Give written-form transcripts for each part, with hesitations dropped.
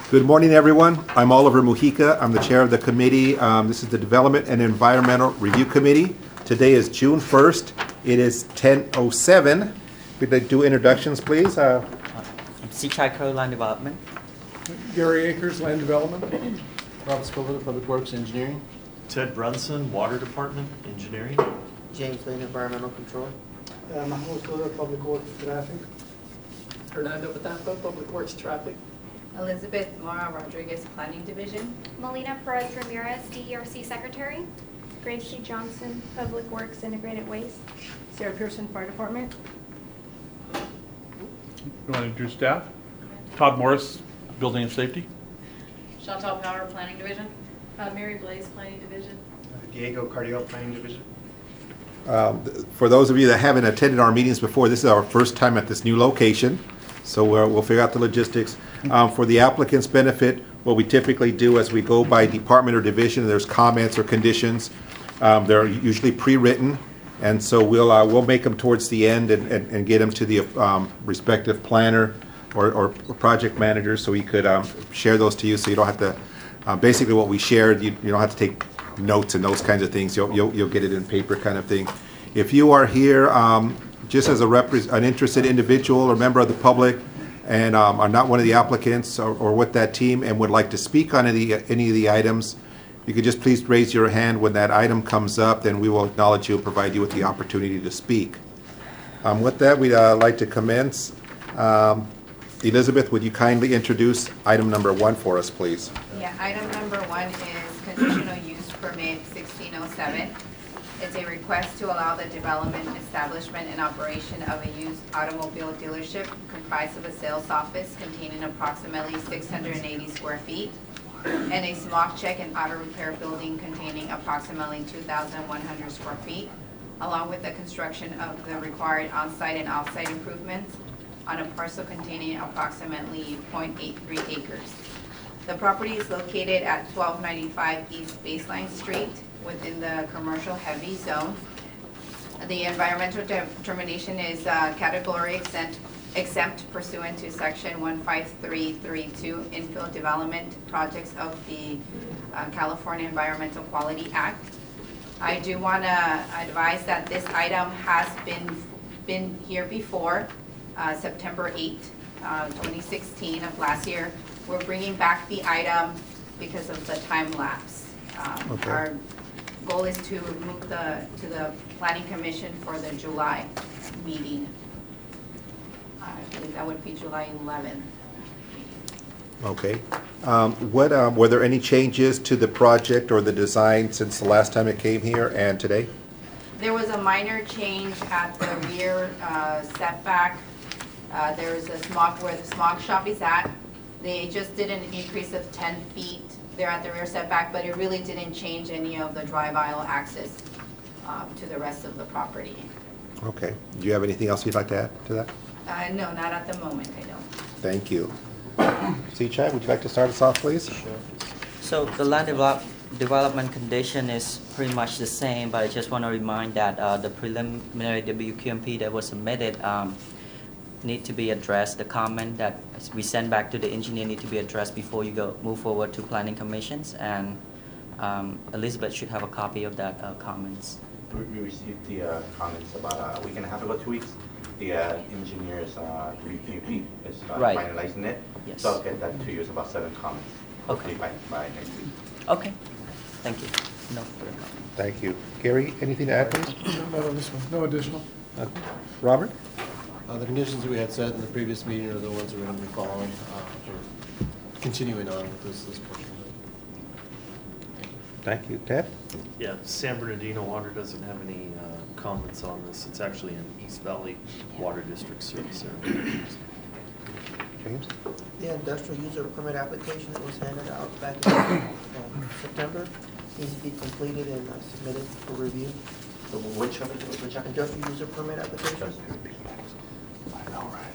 Good morning, everyone. I'm Oliver Mujica. I'm the chair of the committee. This is the Development and Environmental Review Committee. Today is June 1st. It is 10:07. We'd like to do introductions, please. Seachai Crow Land Development. Gary Akers, Land Development. Rob Escobar, Public Works Engineering. Ted Brunson, Water Department, Engineering. James Lane, Environmental Control. Mahmoud Koda, Public Works Traffic. Hernando Batampa, Public Works Traffic. Elizabeth Mora Rodriguez, Planning Division. Melina Perez Ramirez, DERC Secretary. Gracie Johnson, Public Works Integrated Waste. Sarah Pearson, Fire Department. You want to introduce staff? Todd Morris, Building and Safety. Chantal Power, Planning Division. Mary Blaze, Planning Division. Diego Cardiel, Planning Division. For those of you that haven't attended our meetings before, this is our first time at this new location, so we'll figure out the logistics. For the applicant's benefit, what we typically do as we go by department or division, there's comments or conditions. They're usually pre-written, and so we'll make them towards the end and get them to the respective planner or project manager, so we could share those to you, so you don't have to. Basically, what we shared, you don't have to take notes and those kinds of things. You'll get it in paper, kind of thing. If you are here just as an interested individual or member of the public, and are not one of the applicants or with that team, and would like to speak on any of the items, you could just please raise your hand when that item comes up. Then we will acknowledge you and provide you with the opportunity to speak. With that, we'd like to commence. Elizabeth, would you kindly introduce item number 1 for us, please? Yeah, item number 1 is conditional use permit 1607. It's a request to allow the development, establishment, and operation of a used automobile dealership comprised of a sales office containing approximately 680 square feet and a smock check and auto repair building containing approximately 2,100 square feet, along with the construction of the required on-site and off-site improvements on a parcel containing approximately 0.83 acres. The property is located at 1295 East Baseline Street within the commercial heavy zone. The environmental determination is category exempt pursuant to section 15332 infill development projects of the California Environmental Quality Act. I do want to advise that this item has been here before, September 8, 2016 of last year. We're bringing back the item because of the time lapse. Okay. Our goal is to move to the Planning Commission for the July meeting. I believe that would be July 11th. Okay. Were there any changes to the project or the design since the last time it came here and today? There was a minor change at the rear setback. There's a smog where the smog shop is at. They just did an increase of 10 feet there at the rear setback, but it really didn't change any of the drive aisle access to the rest of the property. Okay. Do you have anything else you'd like to add to that? No, not at the moment, I don't. Thank you. Seachai, would you like to start us off, please? Sure. So the land development condition is pretty much the same, but I just want to remind that the preliminary WQMP that was submitted need to be addressed. The comment that we send back to the engineer need to be addressed before you move forward to planning commissions, and Elizabeth should have a copy of that comments. We received the comments about a week and a half ago, 2 weeks. The engineer's WQP is Right. finalizing it. Yes. So I'll get that to you. It's about 7 comments. Okay. Hopefully by next week. Okay. Thank you. No further comment. Thank you. Gary, anything to add, please? Not on this one, no additional. Robert? The conditions that we had set in the previous meeting are the ones that we're going to be following, or continuing on with this portion of it. Thank you. Ted? Yeah, San Bernardino Water doesn't have any comments on this. It's actually an East Valley Water District service area. James? The industrial user permit application that was handed out back in September needs to be completed and submitted for review. So which Industrial user permit application. All right.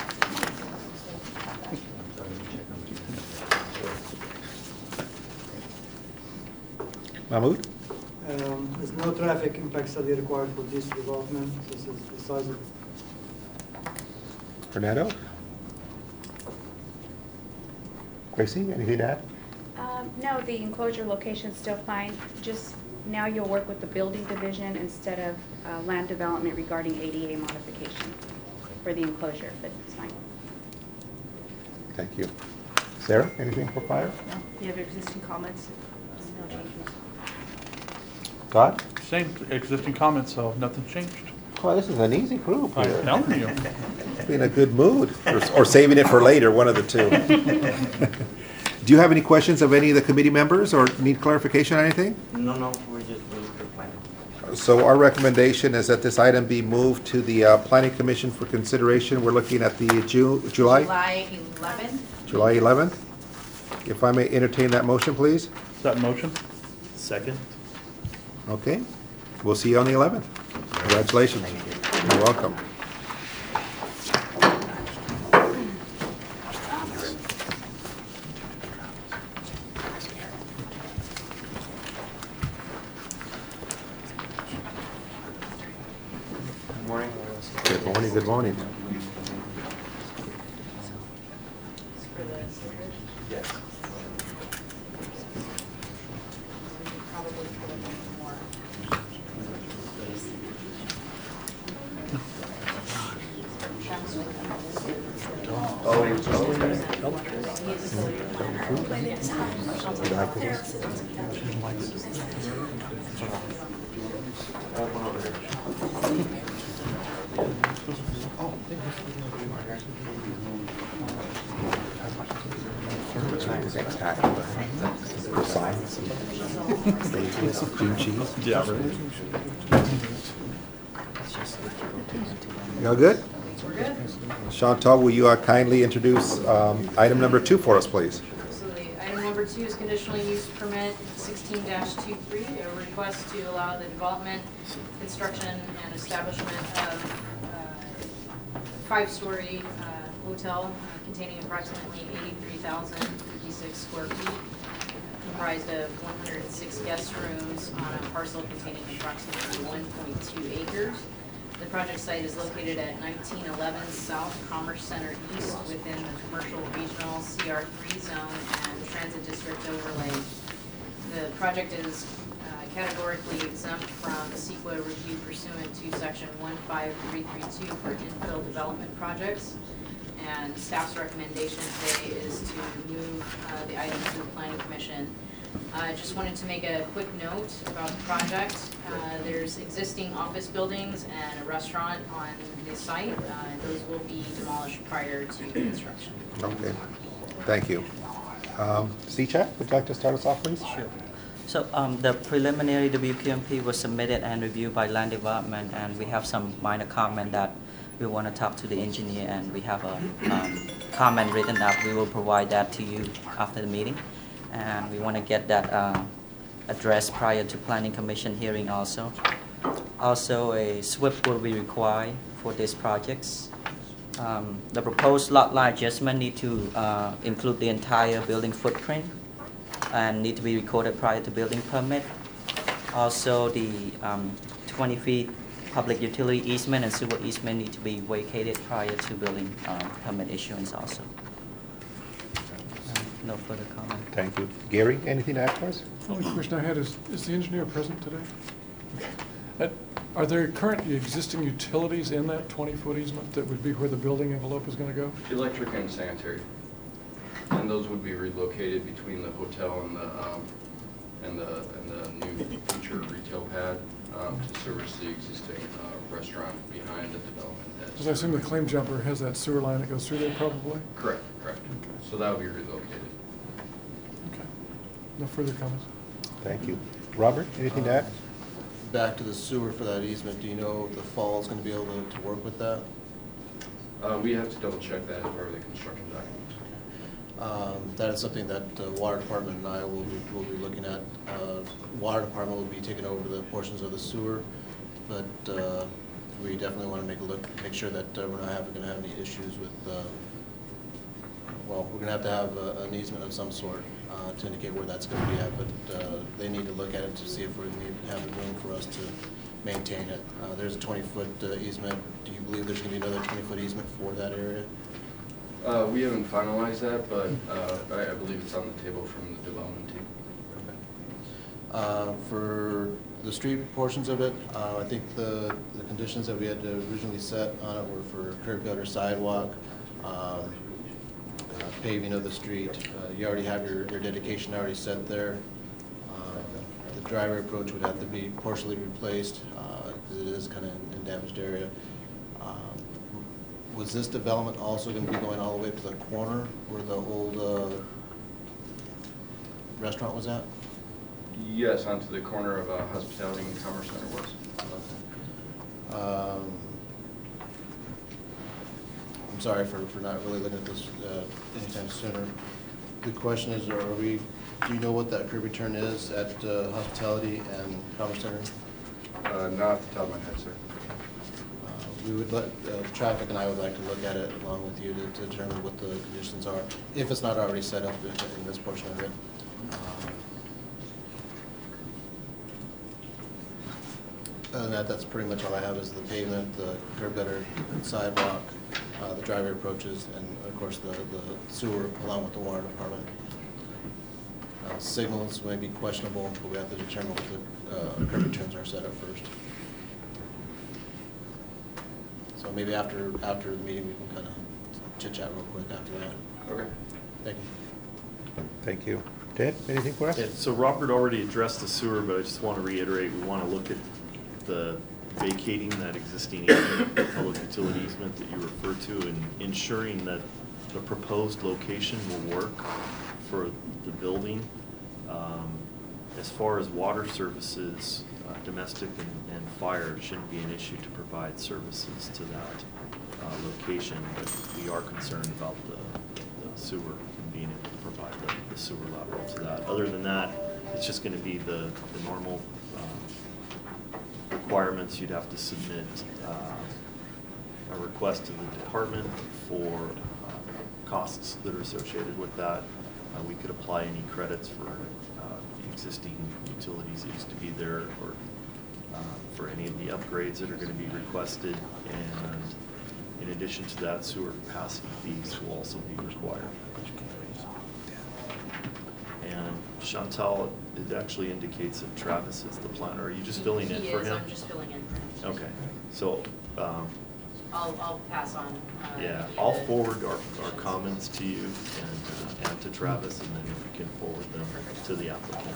Mahmoud? There's no traffic impact study required for this development. This is the size of Fernando? Gracie, anything to add? No, the enclosure location's still fine. Just now you'll work with the building division instead of land development regarding ADA modification for the enclosure, but it's fine. Thank you. Sarah, anything for fire? No, you have existing comments? No changes. Todd? Same existing comments, so nothing changed. Well, this is an easy group I'm here. telling you. Be in a good mood, or saving it for later, one of the two. Do you have any questions of any of the committee members, or need clarification on anything? No, we're just waiting for planning. So our recommendation is that this item be moved to the Planning Commission for consideration. We're looking at the July July 11th. July 11th. If I may entertain that motion, please. Is that in motion? Second? Okay, we'll see you on the 11th. Congratulations. You're welcome. Good morning, good morning. Yeah, right. You all good? Chantal, will you kindly introduce item number 2 for us, please? Absolutely. Item number 2 is conditional use permit 16-23, a request to allow the development, construction, and establishment of a 5-story hotel containing approximately 83,056 square feet, comprised of 106 guest rooms on a parcel containing approximately 1.2 acres. The project site is located at 1911 South Commerce Center East within the Commercial Regional CR3 zone and Transit District overlay. The project is categorically exempt from CEQA review pursuant to section 15332 for infill development projects. And staff's recommendation today is to move the item to the Planning Commission. I just wanted to make a quick note about the project. There's existing office buildings and a restaurant on the site. Those will be demolished prior to construction. Okay, thank you. C-Chat, would you like to start us off, please? Sure. So the preliminary WQMP was submitted and reviewed by Land Development, and we have some minor comment that we want to talk to the engineer, and we have a comment written up. We will provide that to you after the meeting, and we want to get that addressed prior to Planning Commission hearing also. Also, a SWIP will be required for these projects. The proposed lot line adjustment need to include the entire building footprint and need to be recorded prior to building permit. Also, the 20 feet public utility easement and sewer easement need to be vacated prior to building permit issuance also. No further comment. Thank you. Gary, anything to add for us? The only question I had is the engineer present today? Are there currently existing utilities in that 20-foot easement that would be where the building envelope is going to go? Electric and sanitary. And those would be relocated between the hotel and the new future retail pad to service the existing restaurant behind the development. Because I assume the claim jumper has that sewer line that goes through there probably? Correct. So that would be relocated. Okay. No further comments? Thank you. Robert, anything to add? Back to the sewer for that easement, do you know if the fall is going to be able to work with that? We have to double check that as part of the construction documents. That is something that the Water Department and I will be looking at. Water Department will be taking over the portions of the sewer, but we definitely want to make sure that we're not going to have any issues with, well, we're going to have an easement of some sort to indicate where that's going to be at, but they need to look at it to see if we have the room for us to maintain it. There's a 20-foot easement. Do you believe there's going to be another 20-foot easement for that area? We haven't finalized that, but I believe it's on the table from the development team. For the street portions of it, I think the conditions that we had originally set on it were for curb gutter, sidewalk, paving of the street. You already have your dedication already set there. The driveway approach would have to be partially replaced, because it is kind of in damaged area. Was this development also going to be going all the way to the corner where the old restaurant was at? Yes, onto the corner of Hospitality and Commerce Center was. I'm sorry for not really looking at this anytime sooner. The question is, do you know what that curb return is at Hospitality and Commerce Center? Not off the top of my head, sir. We would traffic and I would like to look at it along with you to determine what the conditions are, if it's not already set up in this portion of it. Other than that, that's pretty much all I have is the pavement, the curb gutter, sidewalk, the driveway approaches, and of course the sewer along with the water department. Signals may be questionable, but we have to determine what the curb returns are set up first. So maybe after the meeting, we can kind of chit-chat real quick after that. Okay. Thank you. Thank you. Ted, anything for us? Yeah, so Robert already addressed the sewer, but I just want to reiterate, we want to look at the vacating that existing easement, public utility easement that you referred to, and ensuring that the proposed location will work for the building. As far as water services, domestic and fire shouldn't be an issue to provide services to that location, but we are concerned about the sewer and being able to provide the sewer lateral to that. Other than that, it's just going to be the normal requirements. You'd have to submit a request to the department for costs that are associated with that. We could apply any credits for the existing utilities that used to be there, or for any of the upgrades that are going to be requested. And in addition to that, sewer capacity fees will also be required. And Chantal, it actually indicates that Travis is the planner. Are you just filling in for him? I'm just filling in for him. Okay, so, I'll pass on. yeah, I'll forward our comments to you and to Travis, and then we can forward them to the applicant.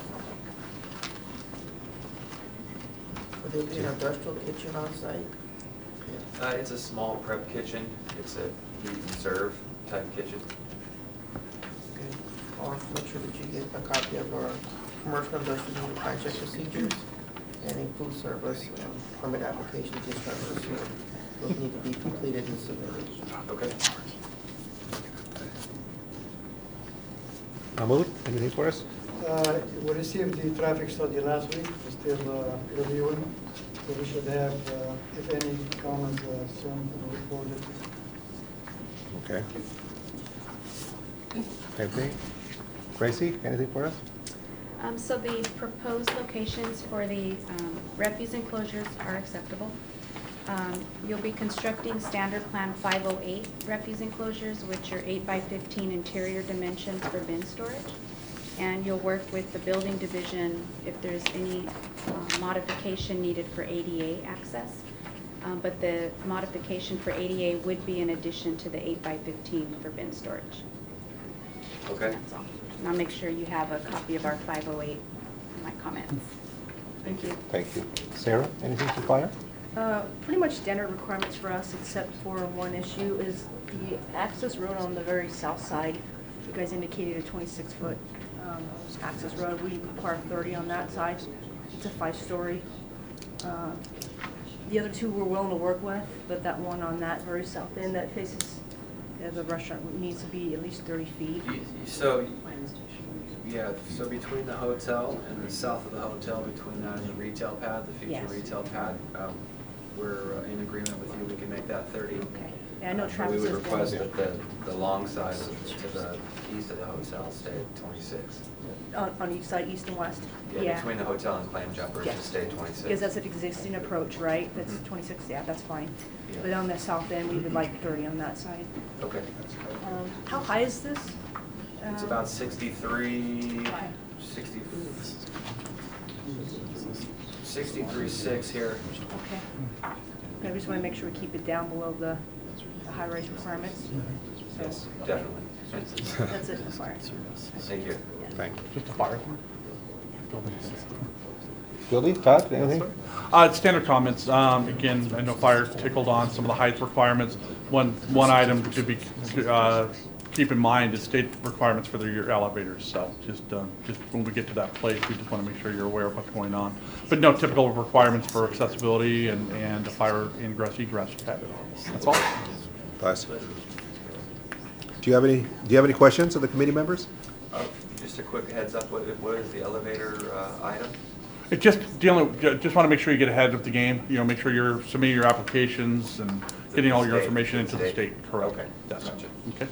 Would there be an industrial kitchen on site? It's a small prep kitchen. It's a eat and serve type kitchen. Okay. I'll make sure that you get a copy of our commercial industrial supply check procedures and a food service permit application discharge. Those need to be completed and submitted. Okay. Mahmoud, anything for us? We received the traffic study last week, we're still reviewing, so we should have, if any, comments soon reported. Okay. Same thing. Gracie, anything for us? So the proposed locations for the refuse enclosures are acceptable. You'll be constructing standard plan 508 refuse enclosures, which are 8 by 15 interior dimensions for bin storage. And you'll work with the building division if there's any modification needed for ADA access. But the modification for ADA would be in addition to the 8 by 15 for bin storage. Okay. That's all. And I'll make sure you have a copy of our 508 in my comments. Thank you. Thank you. Sarah, anything to fire? Pretty much standard requirements for us, except for one issue, is the access road on the very south side. You guys indicated a 26-foot access road. We require 30 on that side. It's a 5-story. The other two we're willing to work with, but that one on that very south end that faces the restaurant needs to be at least 30 feet. So, yeah, so between the hotel and the south of the hotel, between that and the retail pad, the future Yes. retail pad, we're in agreement with you, we can make that 30. Okay. Yeah, I know But Travis we has would been. request that the long side to the east of the hotel stay at 26. On each side, east and west? Yeah, between the hotel and Clam Jumper, Yeah. just stay at 26. Because that's an existing approach, right? That's Mhm. 26, yeah, that's fine. Yeah. But on the south end, we would like 30 on that side. Okay. How high is this? It's about 63, 60, 63.6 here. Okay. I just want to make sure we keep it down below the high-rise requirements. So- Yes, definitely. That's it, the fire. Thank you. Thank you. Just a fire. Building, Todd, anything? Standard comments. Again, I know fire tickled on some of the height requirements. One item to be, keep in mind is state requirements for your elevators. So just when we get to that place, we just want to make sure you're aware of what's going on. But no typical requirements for accessibility and a fire ingress egress. That's all. Bless. Do you have any questions of the committee members? Just a quick heads up, what is the elevator item? It just want to make sure you get ahead of the game. You know, make sure you're submitting your applications and getting all your information into the state. Correct. Okay. Yes. Gotcha. Okay.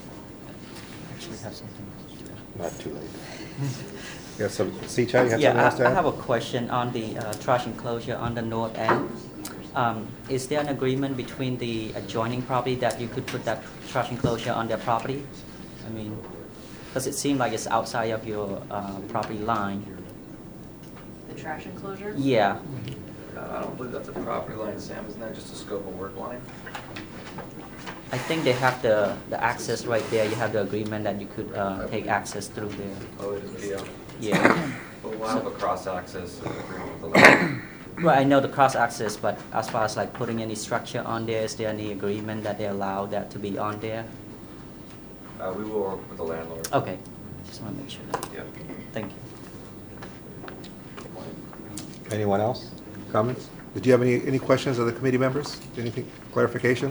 Not too late. You have some, C-Chai, you have Yeah, something else to I add? have a question on the trash enclosure on the north end. Is there an agreement between the adjoining property that you could put that trash enclosure on their property? I mean, because it seemed like it's outside of your property line. The trash enclosure? Yeah. I don't believe that's a property line, Sam. Isn't that just a scope of work line? I think they have the access right there. You have the agreement that you could take access through there. Oh, it is video. Yeah. But we'll have a cross-access agreement with the land. Well, I know the cross-access, but as far as like putting any structure on there, is there any agreement that they allow that to be on there? We will work with the landlord. Okay, just want to make sure that. Yeah. Thank you. Anyone else? Comments? Did you have any questions of the committee members? Anything, clarification?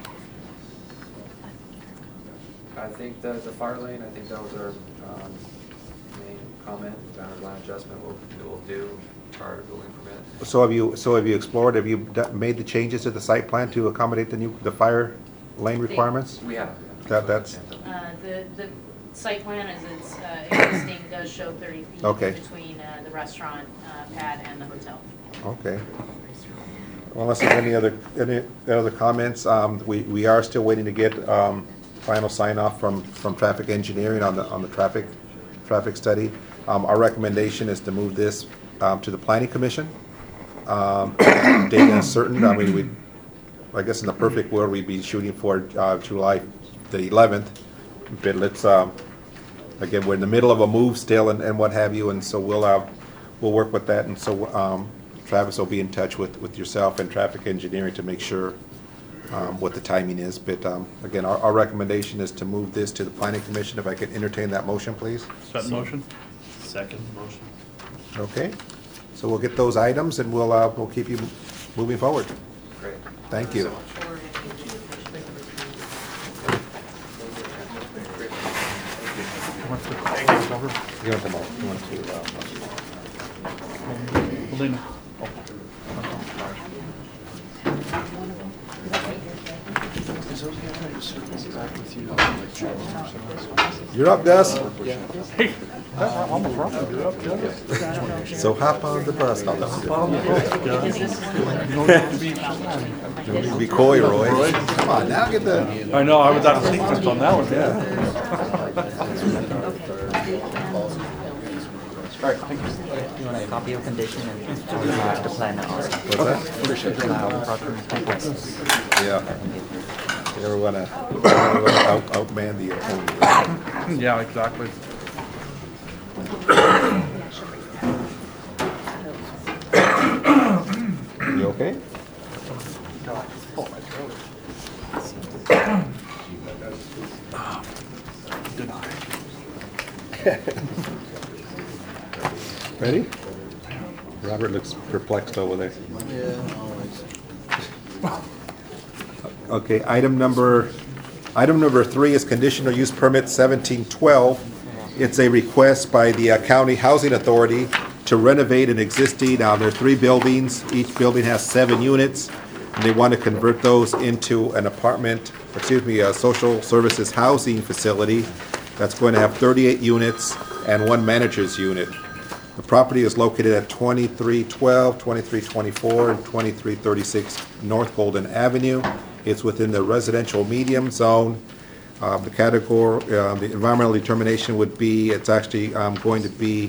I think the fire lane, I think that was our main comment. Boundary line adjustment we'll do prior to building permit. So have you explored, have you made the changes to the site plan to accommodate the fire lane requirements? We have. That's, The site plan as it's existing does show 30 feet Okay. between the restaurant pad and the hotel. okay. Well, unless there's any other comments, we are still waiting to get final sign-off from traffic engineering on the traffic study. Our recommendation is to move this to the planning commission. Date uncertain, I mean, I guess in the perfect world, we'd be shooting for July the 11th. But let's, again, we're in the middle of a move still and what have you, and so we'll work with that. And so Travis will be in touch with yourself and traffic engineering to make sure what the timing is. But again, our recommendation is to move this to the planning commission. If I could entertain that motion, please. Set motion? Second motion. Okay, so we'll get those items and we'll keep you moving forward. Great. Thank you. You want to, Melina. You're up, Gus. Hey. So hop on the bus. No, that's good. Don't need to be coy, Roy. Come on, now get the. I know, I was out of sequence on that one, yeah. All right, thank you. You want a copy of condition and the plan also? What's that? Yeah. You never want to outman the opponent. Yeah, exactly. You okay? Ready? Robert looks perplexed over there. Yeah, always. Okay, item number 3 is conditional use permit 1712. It's a request by the County Housing Authority to renovate an existing, there are 3 buildings. Each building has 7 units. and they want to convert those into an apartment, excuse me, a social services housing facility that's going to have 38 units and 1 manager's unit. The property is located at 2312, 2324, and 2336 North Golden Avenue. It's within the residential medium zone. The category, the environmental determination would be, it's actually going to be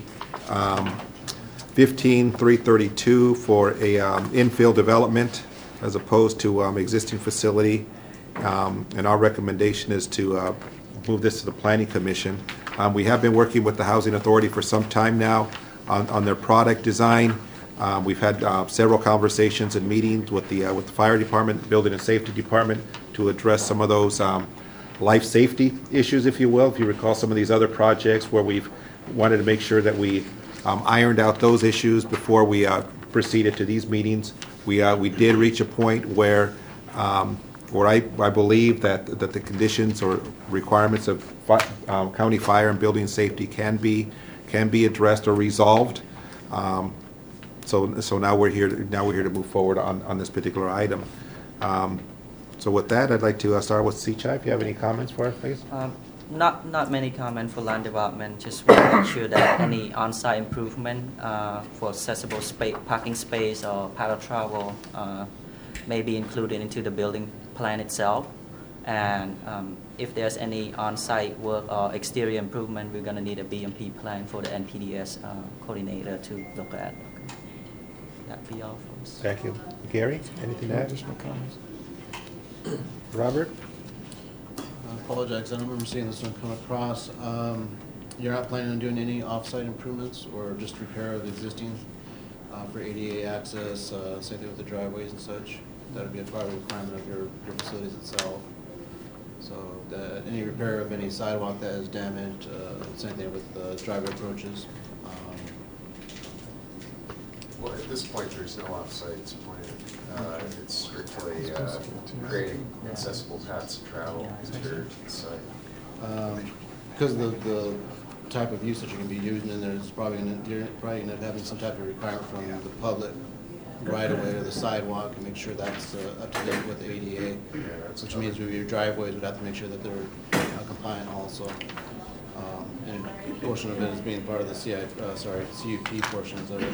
15332 for a infill development as opposed to existing facility. And our recommendation is to move this to the Planning Commission. We have been working with the Housing Authority for some time now on their product design. We've had several conversations and meetings with the Fire Department, Building and Safety Department to address some of those life safety issues, if you will. If you recall some of these other projects where we've wanted to make sure that we ironed out those issues before we proceeded to these meetings. We did reach a point where I believe that the conditions or requirements of county fire and building safety can be addressed or resolved. So now we're here to move forward on this particular item. So with that, I'd like to start with C-Chai. If you have any comments for us, please. Not many comments for land development. Just want to make sure that any on-site improvement for accessible parking space or paddle travel may be included into the building plan itself. And if there's any on-site work or exterior improvement, we're going to need a BMP plan for the NPDS coordinator to look at. That'd be all from us. Thank you. Gary, anything to No add? additional comments? Robert? I apologize, I don't remember seeing this one come across. You're not planning on doing any off-site improvements or just repair of existing for ADA access, same thing with the driveways and such? That would be a part of the requirement of your facilities itself. So any repair of any sidewalk that is damaged, same thing with the driveway approaches. Well, at this point, there's no off-sites planned. It's strictly creating accessible paths of travel to the site. Because of the type of usage you're going to be using, and there's probably going to end up having some type of requirement from the public right away or the sidewalk, and make sure that's up to date with the ADA, which means your driveways would have to make sure that they're compliant also. And a portion of it is being part of the CUP portions of it.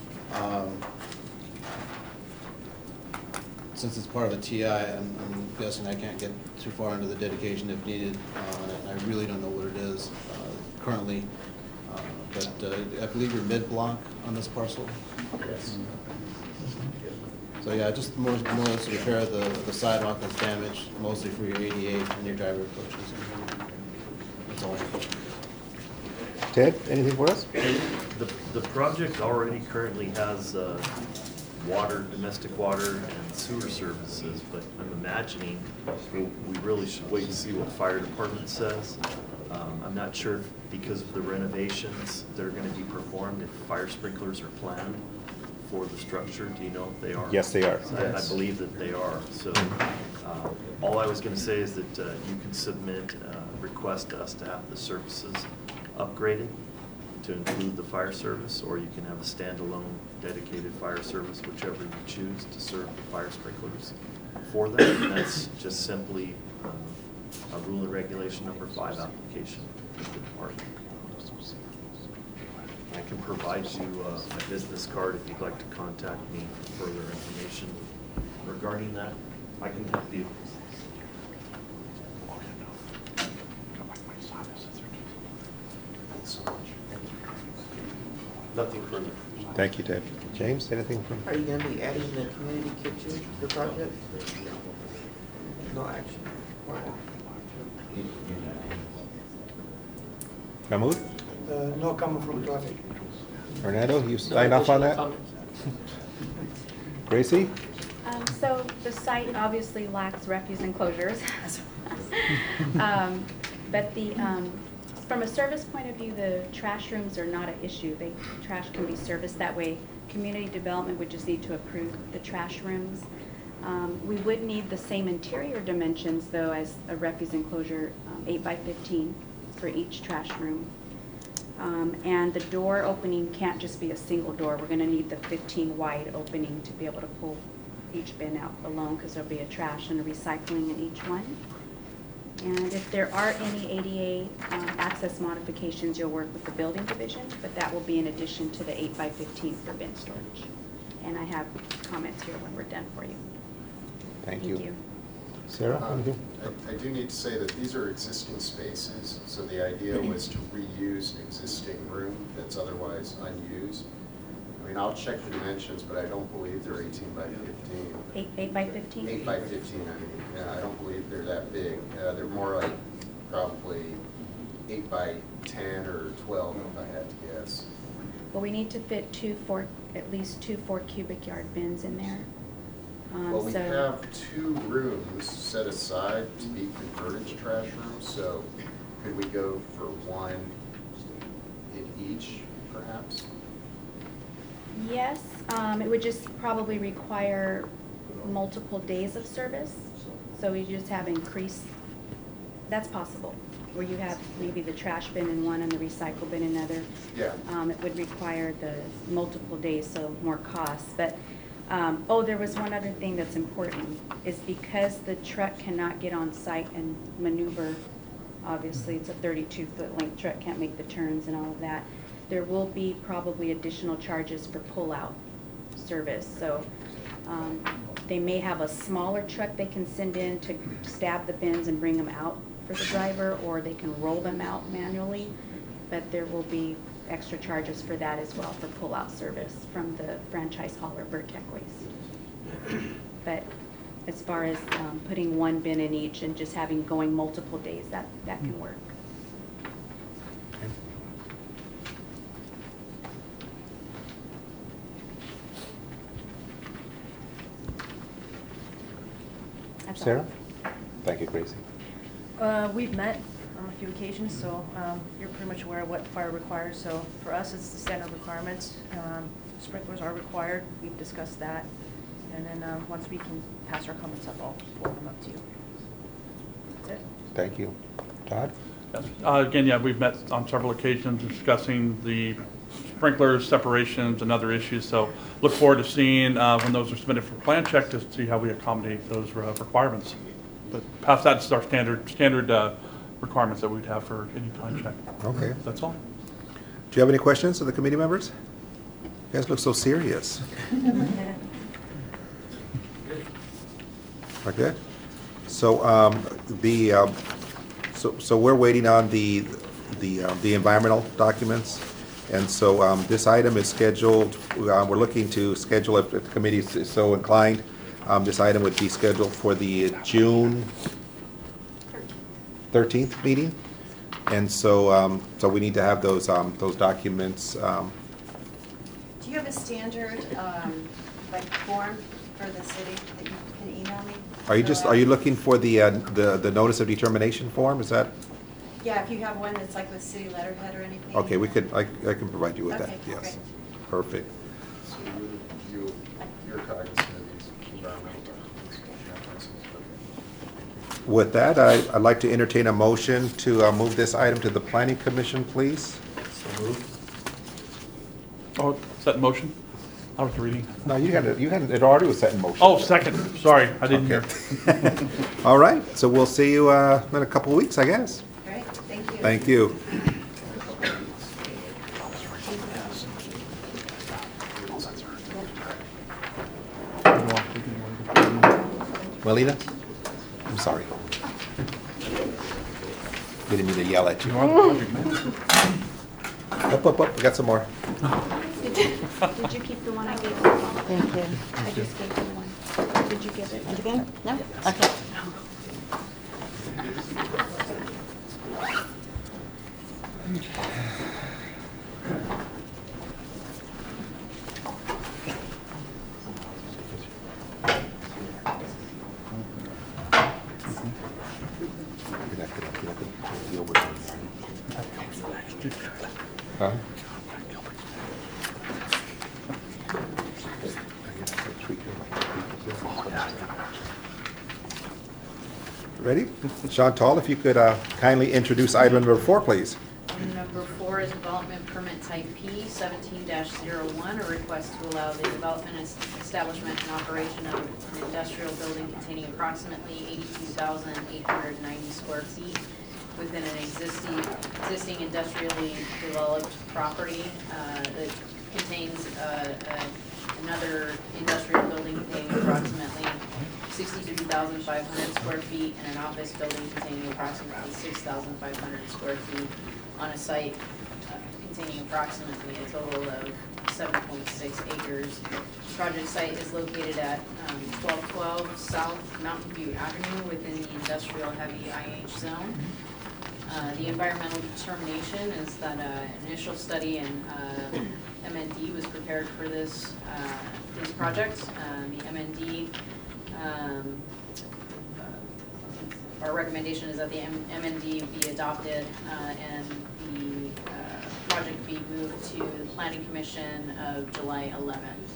Since it's part of the TI, I'm guessing I can't get too far into the dedication if needed on it. I really don't know what it is currently, but I believe you're mid-block on this parcel. Yes. So yeah, just more or less to repair the sidewalk that's damaged, mostly for your ADA and your driver approaches. That's all. Ted, anything for us? The project already currently has water, domestic water, and sewer services, but I'm imagining we really should wait and see what fire department says. I'm not sure if, because of the renovations that are going to be performed, if fire sprinklers are planned for the structure. Do you know if they are? Yes, they are. I believe that they are. So all I was going to say is that you can submit a request to us to have the services upgraded to include the fire service, or you can have a standalone dedicated fire service, whichever you choose, to serve the fire sprinklers for that. And that's just simply a rule and regulation number 5 application of the department. I can provide you a business card if you'd like to contact me for further information regarding that. I can help you. Nothing further. Thank you, Ted. James, anything from? Are you going to be adding the community kitchen to the project? No action. Mahmoud? No comment from traffic. Hernando, you signed off on that? Gracie? So the site obviously lacks refuse enclosures. But from a service point of view, the trash rooms are not an issue. Trash can be serviced that way. Community development would just need to approve the trash rooms. We would need the same interior dimensions though as a refuse enclosure, 8 by 15 for each trash room. And the door opening can't just be a single door. We're going to need the 15 wide opening to be able to pull each bin out alone because there'll be a trash and a recycling in each one. And if there are any ADA access modifications, you'll work with the building division, but that will be in addition to the 8x15 for bin storage. And I have comments here when we're done for you. Thank you. Sarah? I do need to say that these are existing spaces, so the idea was to reuse existing room that's otherwise unused. I mean, I'll check the dimensions, but I don't believe they're 18 by 15. 8 by 15? 8 by 15, I mean, yeah, I don't believe they're that big. They're more like probably 8 by 10 or 12, if I had to guess. Well, we need to fit at least two 4 cubic yard bins in there. Well, we so- have 2 rooms set aside to be converted to trash rooms, so could we go for 1 in each, perhaps? Yes, it would just probably require multiple days of service. So you just have increased, that's possible, where you have maybe the trash bin in one and the recycle bin in another. Yeah. It would require the multiple days, so more costs. But, there was one other thing that's important, is because the truck cannot get on site and maneuver, obviously it's a 32-foot length truck, can't make the turns and all of that, there will be probably additional charges for pull-out service. So they may have a smaller truck they can send in to stab the bins and bring them out for the driver, or they can roll them out manually. But there will be extra charges for that as well, for pull-out service from the franchise hauler, Burtec Waste. But as far as putting 1 bin in each and just having going multiple days, that can work. That's all. Sarah? Thank you, Gracie. We've met on a few occasions, so you're pretty much aware of what fire requires. So for us, it's the standard requirements. Sprinklers are required. We've discussed that. And then once we can pass our comments up, I'll forward them up to you. That's it. Thank you. Todd? Yes. Again, yeah, we've met on several occasions discussing the sprinklers, separations, and other issues. So look forward to seeing when those are submitted for plan check to see how we accommodate those requirements. But past that is our standard requirements that we'd have for any plan check. Okay. That's all. Do you have any questions of the committee members? You guys look so serious. Are good? So so we're waiting on the environmental documents, and so this item is scheduled. We're looking to schedule, if the committee is so inclined, this item would be scheduled for the June 13th meeting, and so so we need to have those documents. Do you have a standard like form for the city that you can email me? Are you looking for the notice of determination form? Is that? Yeah, if you have one that's like with city letterhead or anything. Okay, I can provide you with that. Okay, Yes. great. Perfect. So you're cognizant of these environmental documents? Okay. With that, I'd like to entertain a motion to move this item to the Planning Commission, please. So moved. Oh, is that in motion? I was reading. No, you had it already was set in motion. Oh, second. Sorry, I didn't hear. All right, so we'll see you in a couple of weeks, I guess. Great, thank you. Thank you. Melina? I'm sorry. Didn't mean to yell at you. Up, we got some more. Did you keep the one I gave you? Thank you. I just gave you one. Did you give it? And again? No? Okay. Huh? Ready? Chantal, if you could kindly introduce item number 4, please. Number 4 is development permit type P 17-01, a request to allow the development, establishment, and operation of an industrial building containing approximately 82,890 square feet within an existing industrially developed property that contains another industrial building containing approximately 63,500 square feet and an office building containing approximately 6,500 square feet on a site containing approximately a total of 7.6 acres. The project site is located at 1212 South Mountain View Avenue within the industrial heavy IH zone. The environmental determination is that an initial study in MND was prepared for this project. The MND, our recommendation is that the MND be adopted and the project be moved to the Planning Commission of July 11th.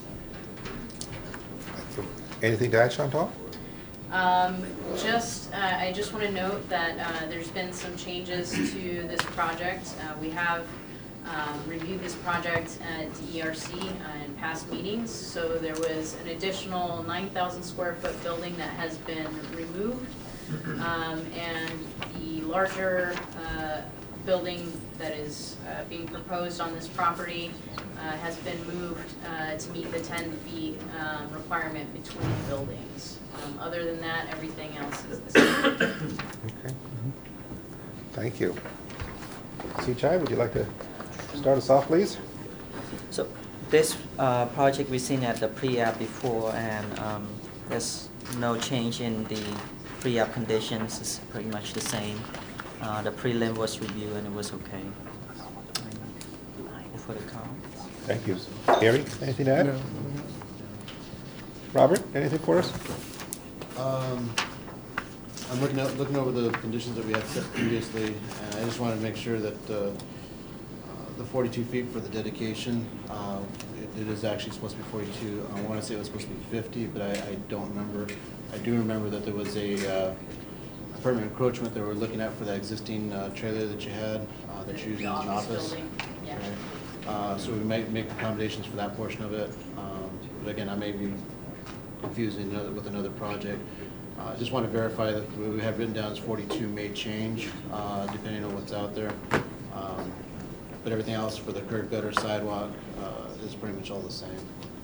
Anything to add, Chantal? I just want to note that there's been some changes to this project. We have reviewed this project at ERC in past meetings. So there was an additional 9,000 square foot building that has been removed. And the larger building that is being proposed on this property has been moved to meet the 10 feet requirement between buildings. Other than that, everything else is the same. Okay. Thank you. C-Chai, would you like to start us off, please? So this project we've seen at the pre-app before, and there's no change in the pre-app conditions. It's pretty much the same. The prelim was reviewed and it was okay. For the comments. Thank you. Gary, anything to add? No. Robert, anything for us? I'm looking over the conditions that we had set previously, and I just wanted to make sure that the 42 feet for the dedication, it is actually supposed to be 42. I want to say it was supposed to be 50, but I don't remember. I do remember that there was a permanent encroachment that we're looking at for that existing trailer that you had, that you're using as an office. Building, yeah. Right. So we might make accommodations for that portion of it. But again, I may be confusing with another project. I just want to verify that what we have written down as 42 may change, depending on what's out there. But everything else for the curb gutter sidewalk is pretty much all the same.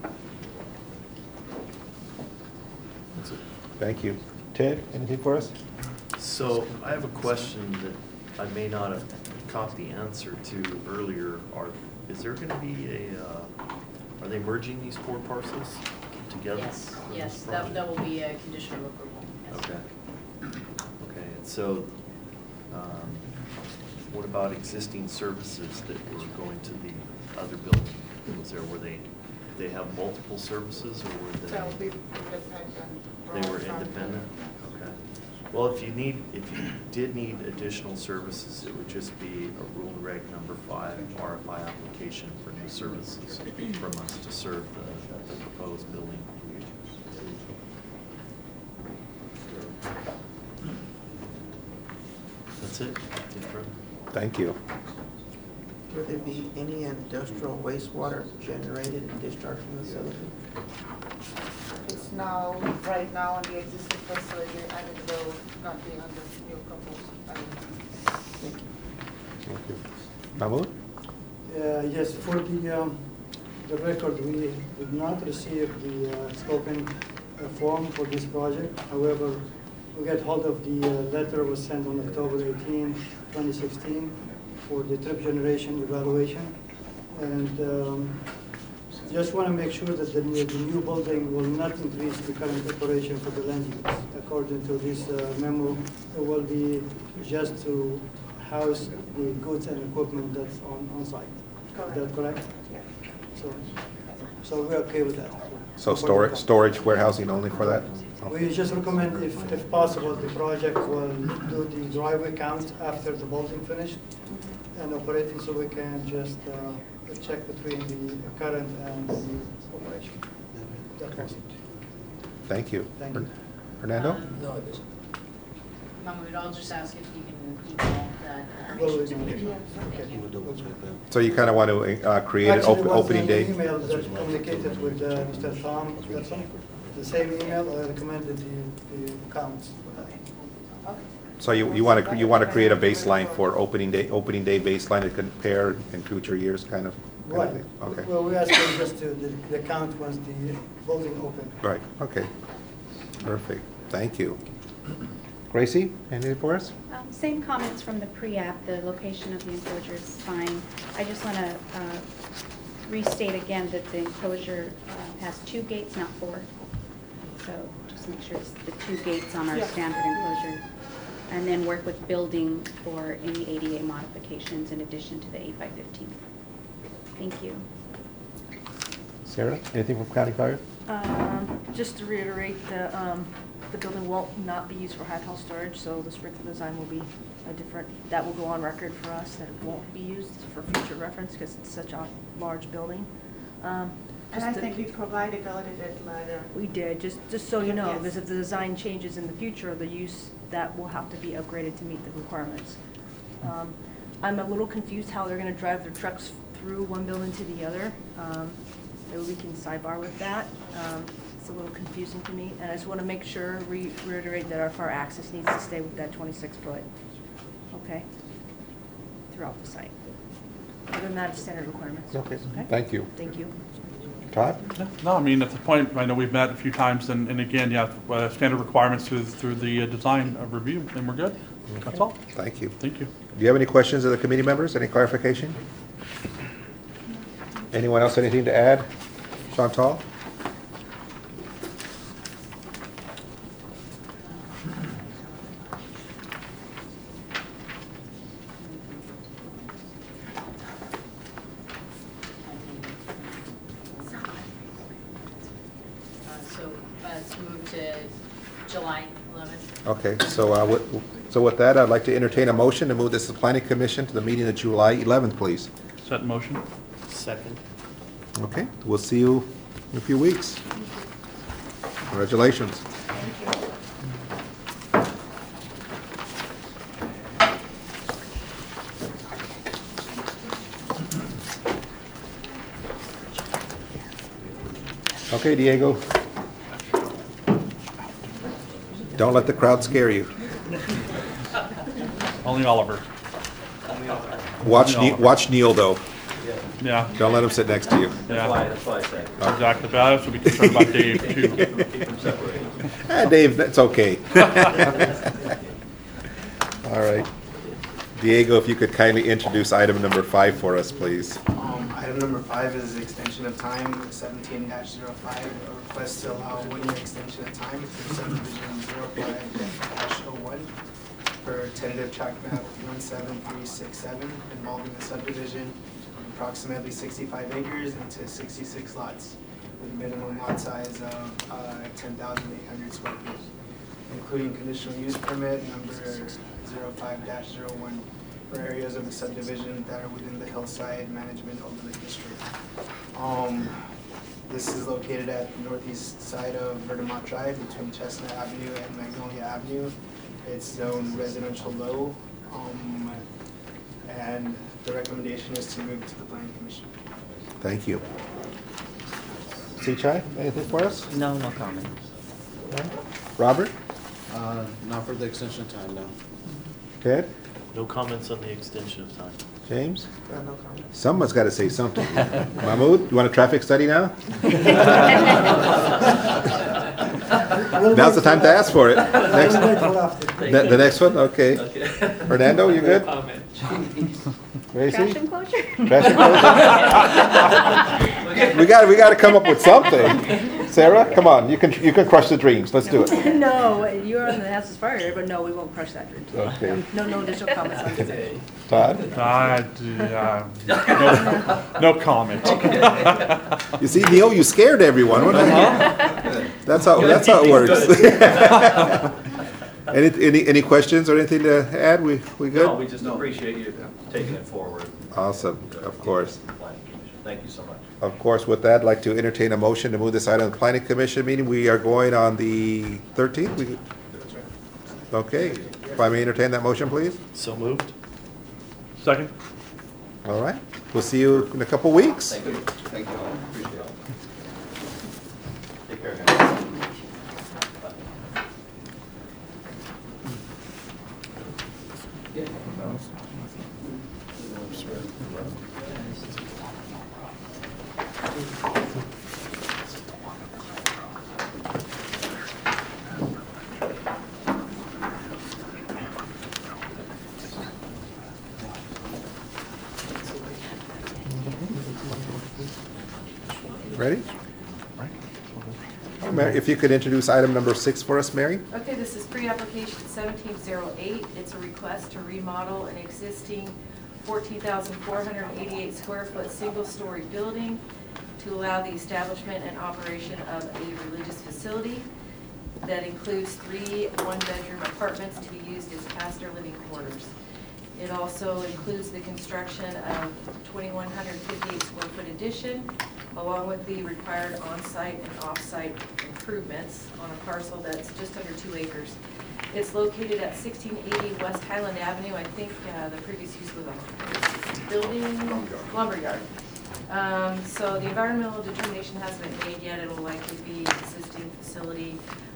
That's it. Thank you. Ted, anything for us? So I have a question that I may not have caught the answer to earlier. Is there going to be are they merging these 4 parcels together? Yes, that will be a condition of approval. Yes. Okay. Okay, and so what about existing services that were going to the other building? Were they have multiple services, or were they? They'll be independent. They were independent? Okay. Well, if you did need additional services, it would just be a rule and reg number 5 RFI application for new services from us to serve the proposed building. That's it. Thank you. Will there be any industrial wastewater generated and discharged from the facility? It's now, right now on the existing facility, and it will not be under new proposal. Thank you. Thank you. Mahmoud? Yes, for the record, we did not receive the scoping form for this project. However, we got hold of the letter was sent on October 18, 2016 for the trip generation evaluation. And just want to make sure that the new building will not increase the current operation for the land use. According to this memo, it will be just to house the goods and equipment that's on site. Correct. Is that correct? Yeah. So we're okay with that. So storage, warehousing only for that? We just recommend, if possible, the project will do the driveway count after the building finished and operating, so we can just check between the current and the operation. That's possible. Thank you. Thank you. Fernando? Mahmood, I'll just ask if you can email that Well, information. okay. So you kind of want to create an Actually, it was opening an date? email that communicated with Mr. Tom Watson. The same email, I recommended the comments. So you want to create a baseline for opening day baseline to compare in future years, kind of Right. thing? Okay. Well, we asked them just to, the count once the building opened. Right, okay. Perfect, thank you. Gracie, anything for us? Same comments from the pre-app, the location of the enclosure is fine. I just want to restate again that the enclosure has 2 gates, not 4. So just make sure it's the 2 gates on our standard enclosure. And then work with building for any ADA modifications in addition to the 8x15. Thank you. Sarah, anything from County Fire? Just to reiterate, the building will not be used for high house storage, so the sprinkler design will be a different, that will go on record for us, that it won't be used for future reference because it's such a large building. And I think we provided a letter. We did, just so you know, Yes. because if the design changes in the future, the use, that will have to be upgraded to meet the requirements. I'm a little confused how they're gonna drive their trucks through one building to the other. Maybe we can sidebar with that. It's a little confusing to me, and I just want to make sure, reiterate that our fire access needs to stay with that 26-foot, okay, throughout the site. Other than that, it's standard requirements. Okay, thank you. Thank you. Todd? No, I mean, at the point, I know we've met a few times, and again, yeah, standard requirements through the design review, and we're good. That's all. Thank you. Thank you. Do you have any questions of the committee members? Any clarification? Anyone else, anything to add? Chantal? So let's move to July 11th. Okay, so with that, I'd like to entertain a motion to move this to the Planning Commission to the meeting of July 11th, please. Set in motion. Second. Okay, we'll see you in a few weeks. Congratulations. Okay, Diego. Don't let the crowd scare you. Only Oliver. Watch Neil, though. Yeah. Don't let him sit next to you. Yeah. That's why I said. Exactly, but I also be concerned about Dave, too. Keep them separated. Dave, that's okay. All right. Diego, if you could kindly introduce item number 5 for us, please. Item number 5 is extension of time, 17-05, a request to allow a 1-year extension of time for subdivision 05-01 for tentative tract map 17367 involving the subdivision of approximately 65 acres into 66 lots with a minimum lot size of 10,800 square feet, including conditional use permit number 05-01 for areas of the subdivision that are within the Hillside Management Overlay District. This is located at the northeast side of Verdemont Drive between Chestnut Avenue and Magnolia Avenue. It's zoned residential low, and the recommendation is to move to the Planning Commission. Thank you. C-Chai, anything for us? No comment. Robert? Not for the extension of time, no. Ted? No comments on the extension of time. James? No comment. Someone's got to say something. Mahmood, you want a traffic study now? Now's the time to ask for it. Next, the next one, okay. Fernando, you good? Gracie? Trash enclosure? Trash enclosure? We got to come up with something. Sarah, come on, you can crush the dreams. Let's do it. No, you're on the House's fire area, but no, we won't crush that dream. Okay. No additional comments on this. Todd? No comment. You see, Neil, you scared everyone. What the hell? That's how it works. Any questions or anything to add? We good? No, we just appreciate you taking it forward. Awesome, of course. Thank you so much. Of course, with that, I'd like to entertain a motion to move this item to the Planning Commission meeting. We are going on the 13th? Okay, if I may entertain that motion, please? So moved? Second? All right, we'll see you in a couple weeks. Thank you. Thank you all. Appreciate it. Take care, guys. Ready? Mary, if you could introduce item number 6 for us, Mary? Okay, this is pre-application 1708. It's a request to remodel an existing 14,488 square foot single-story building to allow the establishment and operation of a religious facility that includes 3 one-bedroom apartments to be used as pastor living quarters. It also includes the construction of 2,158 square foot addition, along with the required on-site and off-site improvements on a parcel that's just under 2 acres. It's located at 1680 West Highland Avenue. I think the previous use was a building, lumberyard. So the environmental determination hasn't been made yet. It will likely be existing facility.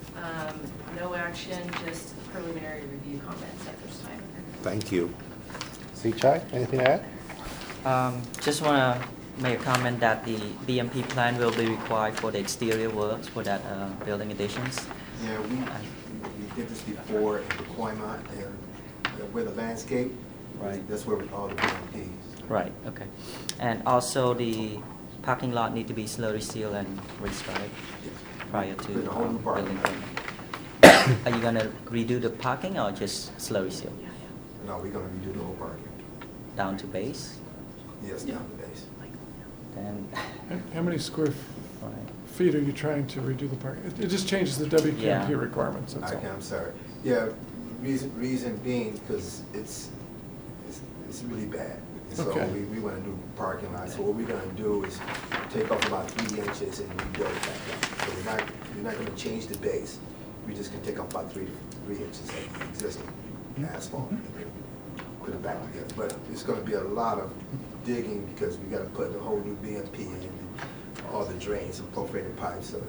No action, just preliminary review comments at this time. Thank you. C-Chai, anything to add? Just want to make a comment that the BMP plan will be required for the exterior works for that building additions. Yeah, we did this before in Pacoima and where the landscape, Right. that's where all the BMPs. Right, okay. And also the parking lot need to be slowly sealed and restriped prior to With a whole new parking building lot. permit. Are you gonna redo the parking or just slowly seal? No, we're gonna redo the whole parking. Down to base? Yes, down the base. Then, How many square right. feet are you trying to redo the park? It just changes the WQMP Yeah. requirements, that's all. Okay, I'm sorry. Yeah, reason being, because it's really bad. So Okay. we want to do parking lot. So what we're going to do is take off about 3 inches and rebuild it back up. So we're not going to change the base. We're just going to take off about 3 inches of the existing asphalt and then put it back together. But it's going to be a lot of digging because we got to put the whole new BMP in and all the drains and perforated pipes. So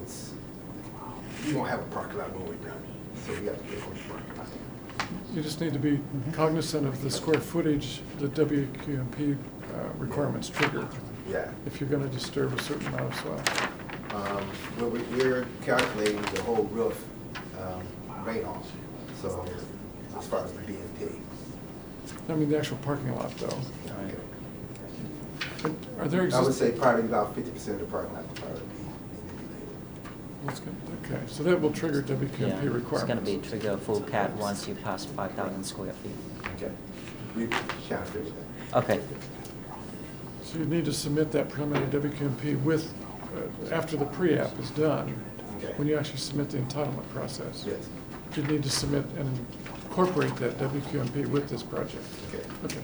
we won't have a parking lot when we're done. So we have to get on the parking lot. You just need to be cognizant of the square footage the WQMP requirements trigger. Yeah. If you're going to disturb a certain amount of soil. Well, we're calculating the whole roof rain-off, so as far as the BMP. I mean, the actual parking lot, though. Okay. Are there I would say probably about 50% of the parking lot will probably be That's good. Okay, so that will trigger WQMP Yeah, requirements. it's gonna be trigger full CAT once you pass 5,000 square feet. Okay. We can't figure that. Okay. So you need to submit that preliminary WQMP with, after the pre-app is done, Okay. when you actually submit the entitlement process. Yes. You need to submit and incorporate that WQMP with this project. Okay. Okay.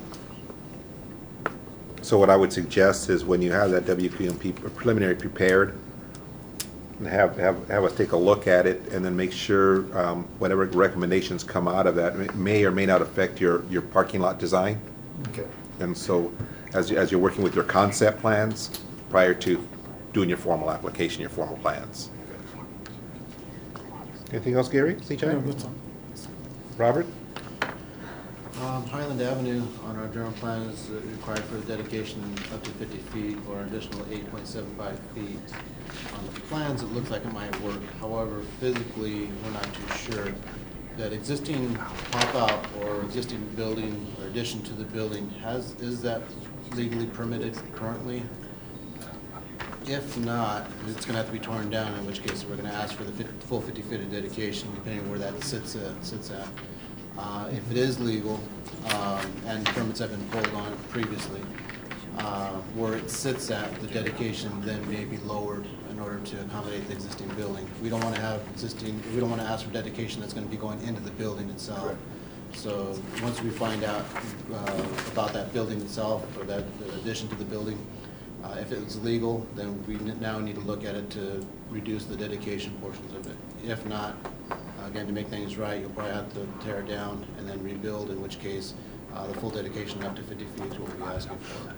So what I would suggest is when you have that WQMP preliminary prepared, and have us take a look at it and then make sure whatever recommendations come out of that may or may not affect your parking lot design. Okay. And so as you're working with your concept plans prior to doing your formal application, your formal plans. Anything else, Gary? C-Chai? No, that's all. Robert? Highland Avenue on our general plan is required for dedication up to 50 feet or an additional 8.75 feet. On the plans, it looks like it might work. However, physically, we're not too sure. That existing pop-out or existing building or addition to the building, is that legally permitted currently? If not, it's going to have to be torn down, in which case we're going to ask for the full 50 feet of dedication, depending on where that sits at. If it is legal, and permits have been pulled on it previously, where it sits at, the dedication then may be lowered in order to accommodate the existing building. We don't want to have we don't want to ask for dedication that's going to be going into the building itself. Correct. So once we find out about that building itself, or that addition to the building, if it's legal, then we now need to look at it to reduce the dedication portions of it. If not, Again, to make things right, you'll probably have to tear it down and then rebuild, in which case the full dedication up to 50 feet is what we'll be asking for.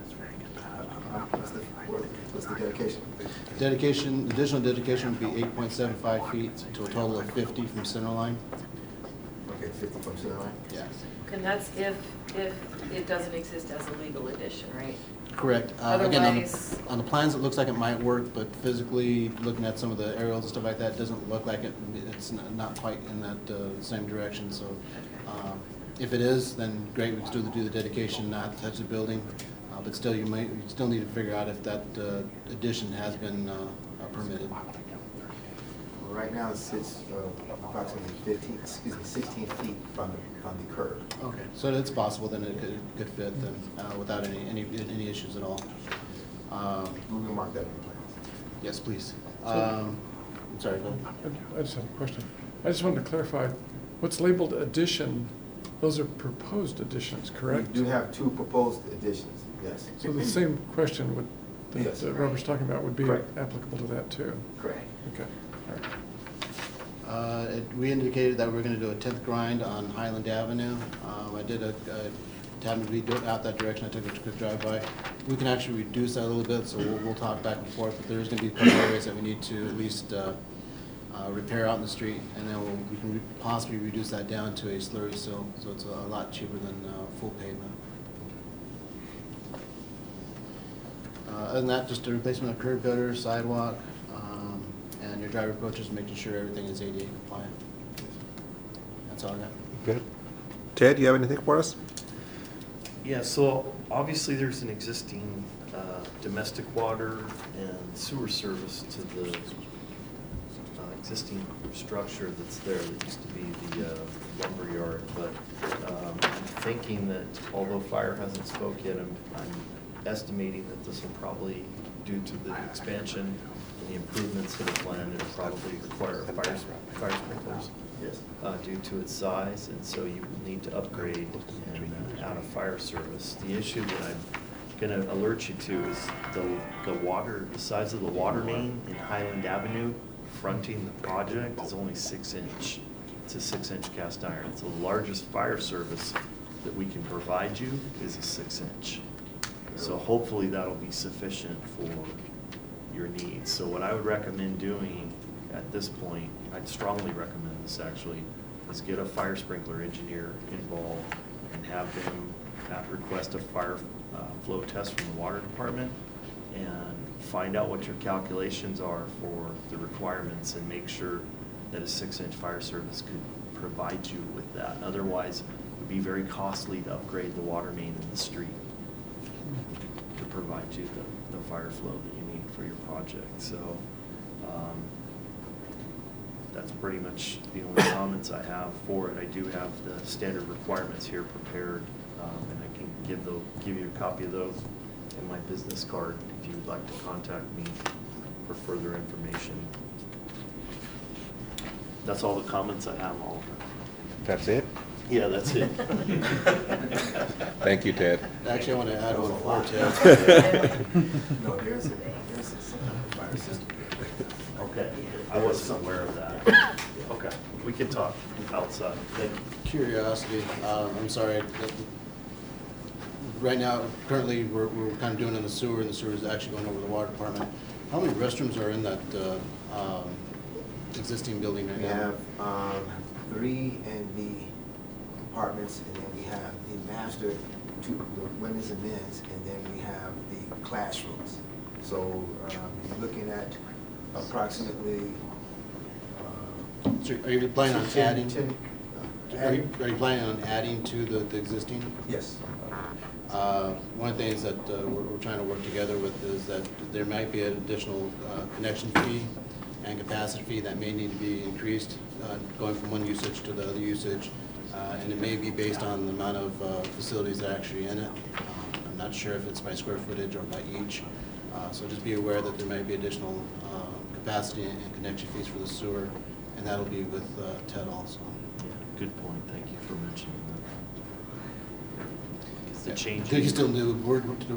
What's the dedication? Additional dedication would be 8.75 feet to a total of 50 from center line. Okay, 50 from center line? Yes. And that's if it doesn't exist as a legal addition, right? Correct. Again, Otherwise, on the plans, it looks like it might work, but physically, looking at some of the aerials and stuff like that, it doesn't look like it. It's not quite in that same direction. So if it is, then great, we can still do the dedication, not touch the building. But still, you still need to figure out if that addition has been permitted. Well, right now, it sits approximately 16 feet from the curb. Okay, so it's possible then it could fit then without any issues at all. We will mark that in the plans. Yes, please. So- I'm sorry, go ahead. I just have a question. I just wanted to clarify, what's labeled addition, those are proposed additions, correct? We do have 2 proposed additions, yes. So the same question would, Yes. that Robert's talking about would be Correct. applicable to that too? Correct. Okay, all right. We indicated that we're going to do a 10th grind on Highland Avenue. I did happened to be out that direction. I took a quick drive-by. We can actually reduce that a little bit, so we'll talk back and forth, but there is going to be a couple areas that we need to at least repair out in the street, and then we can possibly reduce that down to a slurry sill, so it's a lot cheaper than full pavement. Other than that, just a replacement of curb gutter, sidewalk, and your driver approaches, making sure everything is ADA compliant. That's all I got. Good. Ted, do you have anything for us? Yeah, so obviously there's an existing domestic water and sewer service to the existing structure that's there that used to be the lumber yard. But I'm thinking that although fire hasn't spoke yet, I'm estimating that this will probably, due to the expansion and the improvements to the plan, it'll probably require fire sprinklers. Yes. Due to its size, and so you will need to upgrade and add a fire service. The issue that I'm going to alert you to is the size of the water main in Highland Avenue fronting the project is only 6 inch. It's a 6-inch cast iron. So the largest fire service that we can provide you is a 6-inch. So hopefully that'll be sufficient for your needs. So what I would recommend doing at this point, I'd strongly recommend this actually, is get a fire sprinkler engineer involved and have them request a fire flow test from the water department and find out what your calculations are for the requirements and make sure that a 6-inch fire service could provide you with that. Otherwise, it would be very costly to upgrade the water main in the street to provide you the fire flow that you need for your project. So that's pretty much the only comments I have for it. I do have the standard requirements here prepared, and I can give you a copy of those in my business card if you would like to contact me for further information. That's all the comments I have, Oliver. That's it? Yeah, that's it. Thank you, Ted. Actually, I want to add one more, Ted. No, there's a fire system. Okay, I wasn't aware of that. Okay, we can talk outside. Thank you. Curiosity, I'm sorry. Right now, currently, we're kind of doing it in the sewer, and the sewer is actually going over the water department. How many restrooms are in that existing building right We now? have 3 in the apartments, and then we have the master, 2, the women's and men's, and then we have the classrooms. So you're looking at approximately. So are you planning on adding? 10, Are you planning on adding to the existing? Yes. One of the things that we're trying to work together with is that there might be an additional connection fee and capacity fee that may need to be increased, going from one usage to the other usage. And it may be based on the amount of facilities that are actually in it. I'm not sure if it's by square footage or by each. So just be aware that there may be additional capacity and connection fees for the sewer, and that'll be with Ted also. Yeah, good point. Thank you for mentioning that. It's the change. Think you still do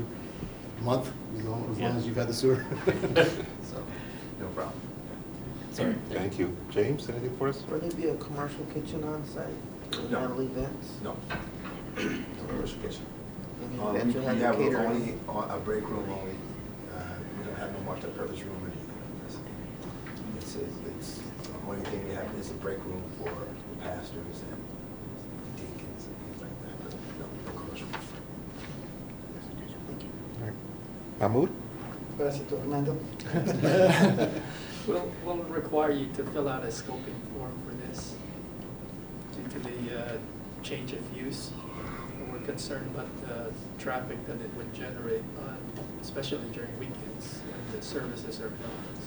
a month, as long as you've had the sewer? So, no problem. Sorry. Thank you. James, anything for us? Will there be a commercial kitchen on site to No. handle events? No. No commercial kitchen. Any We event you have have to cater only a break room only. We don't have no multi-purpose room or anything. It's the only thing we have is a break room for pastors and deacons and things like that, but no commercial. Mahmoud? Pass it to Fernando. We'll require you to fill out a scoping form for this due to the change of use. We're concerned about the traffic that it would generate, especially during weekends when the services are held. So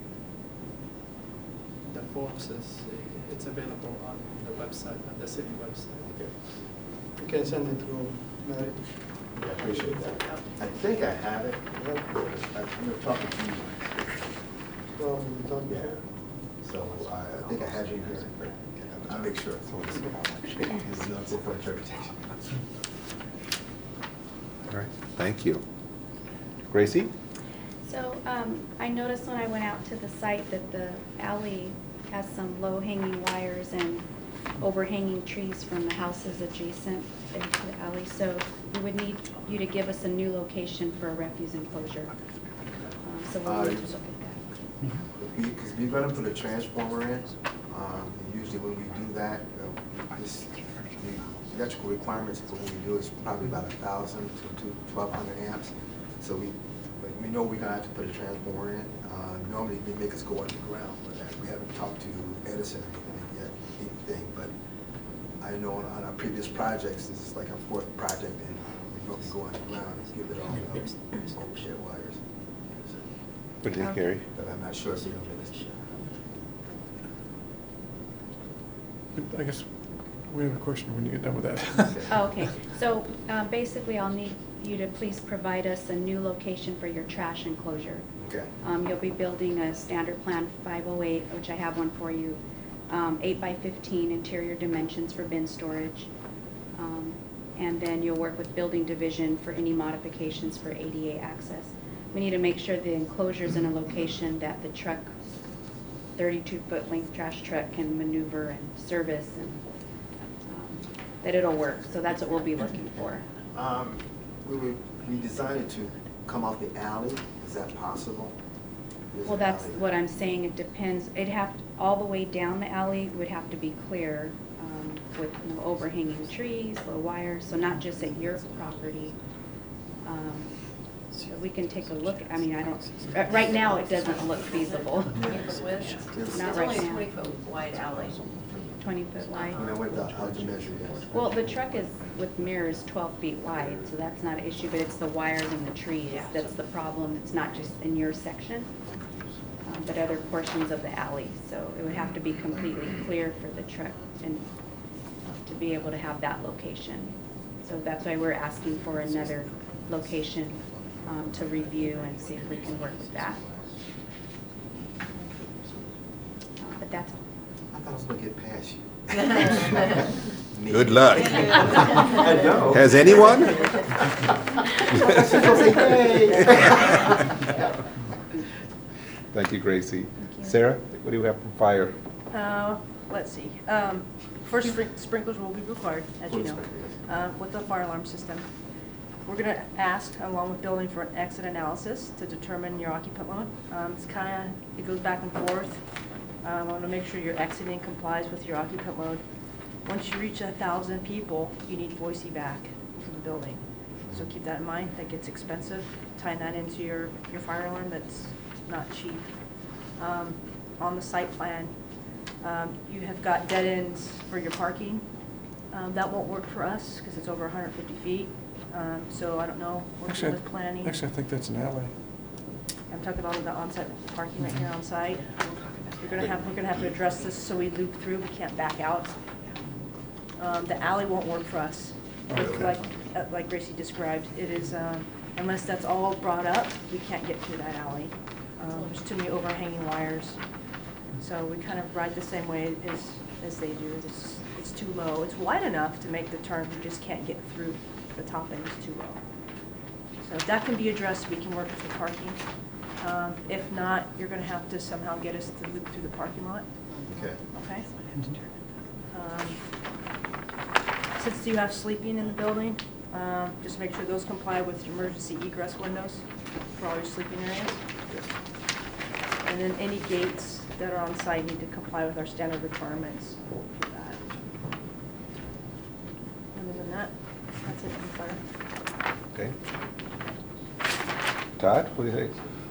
the form says it's available on the website, on the city website. Okay. You can send it through Mary. Yeah, I appreciate that. I think I have it. I'm talking to you. Well, we talked Yeah. before. So I think I have you here. I'll make sure. So it's go for interpretation. All right. Thank you. Gracie? So I noticed when I went out to the site that the alley has some low-hanging wires and overhanging trees from the houses adjacent to the alley. So we would need you to give us a new location for a refuse enclosure. So we'll need to look at that. Because we're going to put a transformer in. Usually when we do that, the electrical requirements for when we do is probably about 1,000 to 1,200 amps. So we know we're going to have to put a transformer in. Normally they make us go underground, but we haven't talked to Edison or anything, but I know on our previous projects, this is like our fourth project, and we normally go underground and give it all overshed wires. What do you think, Gary? But I'm not sure if we're going to get this. I guess we have a question when you get done with that. Oh, okay. So basically, I'll need you to please provide us a new location for your trash enclosure. Okay. You'll be building a standard plan 508, which I have one for you, 8 by 15 interior dimensions for bin storage. And then you'll work with building division for any modifications for ADA access. We need to make sure the enclosure's in a location that the truck, 32-foot length trash truck, can maneuver and service, and that it'll work. So that's what we'll be looking for. We designed it to come off the alley. Is that possible? Well, that's what I'm saying. It depends. It'd have, all the way down the alley would have to be clear with no overhanging trees, low wires, so not just at your property. So we can take a look. I mean, I don't, right now it doesn't look feasible. 20-foot width? Not It's right only a now. 20-foot wide alley. 20-foot wide? When I went out to measure, yes. Well, the truck is, with mirrors, 12 feet wide, so that's not an issue, but it's the wires and the trees that's the problem. It's not just in your section, but other portions of the alley. So it would have to be completely clear for the truck and to be able to have that location. So that's why we're asking for another location to review and see if we can work with that. But that's all. I thought I was going to get past you. Good luck. I know. Has anyone? Thank you, Gracie. Sarah, what do you have from fire? Let's see. First, sprinklers will be required, as you know, with the fire alarm system. We're going to ask, along with building, for an exit analysis to determine your occupant load. It's kind of, it goes back and forth. I want to make sure your exiting complies with your occupant load. Once you reach 1,000 people, you need voice evac for the building. So keep that in mind. That gets expensive. Tying that into your fire alarm, that's not cheap. On the site plan, you have got dead ends for your parking. That won't work for us because it's over 150 feet. So I don't know, working with planning. Actually, I think that's an alley. I'm talking about the on-site parking right here on site. We're gonna have to address this so we loop through, we can't back out. The alley won't work for us. Like Gracie described, it is, unless that's all brought up, we can't get through that alley. There's too many overhanging wires. So we kind of ride the same way as they do. It's too low. It's wide enough to make the turn, we just can't get through. The top end is too low. So if that can be addressed, we can work with the parking. If not, you're gonna have to somehow get us to loop through the parking lot, Okay. okay? Since you have sleeping in the building, just make sure those comply with your emergency egress windows for all your sleeping areas. And then any gates that are on site need to comply with our standard requirements for that. Other than that, that's it from fire. Okay. Todd, what do you think?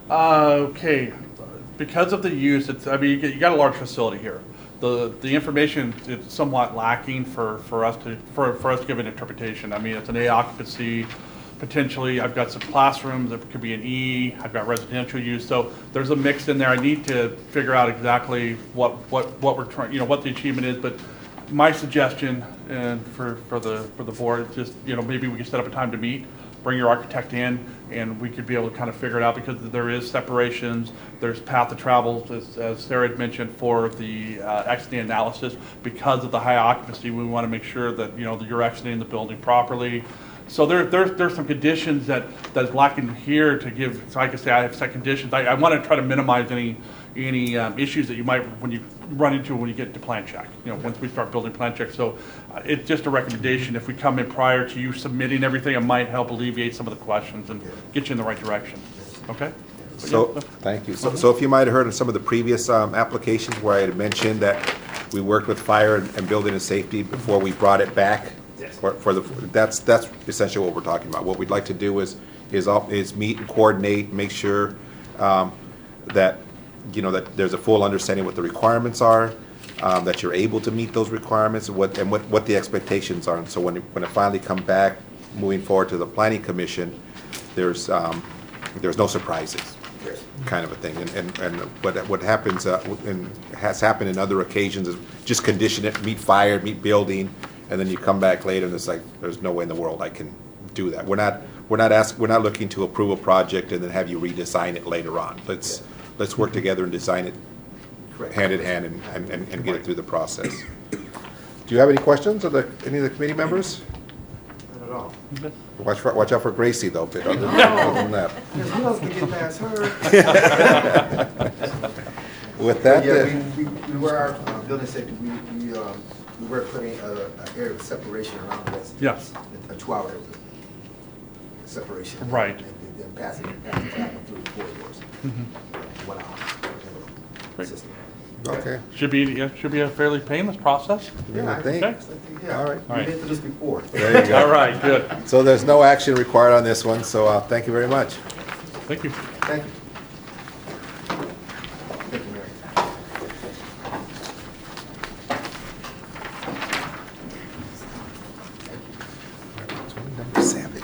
Okay, because of the use, it's, I mean, you got a large facility here. The information is somewhat lacking for us to give an interpretation. I mean, it's an A occupancy, potentially, I've got some classrooms, it could be an E, I've got residential use, so there's a mix in there. I need to figure out exactly what we're trying, you know, what the achievement is, but my suggestion, and for the board, is just, you know, maybe we can set up a time to meet, bring your architect in, and we could be able to kind of figure it out, because there is separations, there's path of travel, as Sarah had mentioned, for the exiting analysis. Because of the high occupancy, we want to make sure that, you know, that you're exiting the building properly. So there's some conditions that's lacking here to give. So like I say, I have set conditions. I want to try to minimize any issues that you might when you run into when you get to plan check. You know, once we start building plan check. So it's just a recommendation. If we come in prior to you submitting everything, it might help alleviate some of the questions and get you in the right direction. Okay. So, thank you. So if you might have heard in some of the previous applications where I had mentioned that we worked with fire and building and safety before we brought it back. Yes. That's essentially what we're talking about. What we'd like to do is meet and coordinate, make sure that, you know, that there's a full understanding what the requirements are, that you're able to meet those requirements, and what the expectations are. And so when it finally comes back, moving forward to the planning commission, there's no surprises, kind of a thing. And what happens and has happened in other occasions is just condition it, meet fire, meet building, and then you come back later and it's like, there's no way in the world I can do that. We're not looking to approve a project and then have you redesign it later on. Let's work together and design it hand in hand and get it through the process. Do you have any questions of any of the committee members? Not at all. Watch out for Gracie though, but other than that. Because who else can get past her? With that, Yeah, we were our building safety, we were putting an area of separation around this. Yes. A 2-hour separation. Right. And then passing traffic through the corridors. 1 hour. Great. System. okay. Should be a fairly painless process. Yeah, I think. think, yeah. All right. We've been through this before. There you go. All right, good. So there's no action required on this one, so thank you very much. Thank you. Thank you. Thank you, Mary. Number 7.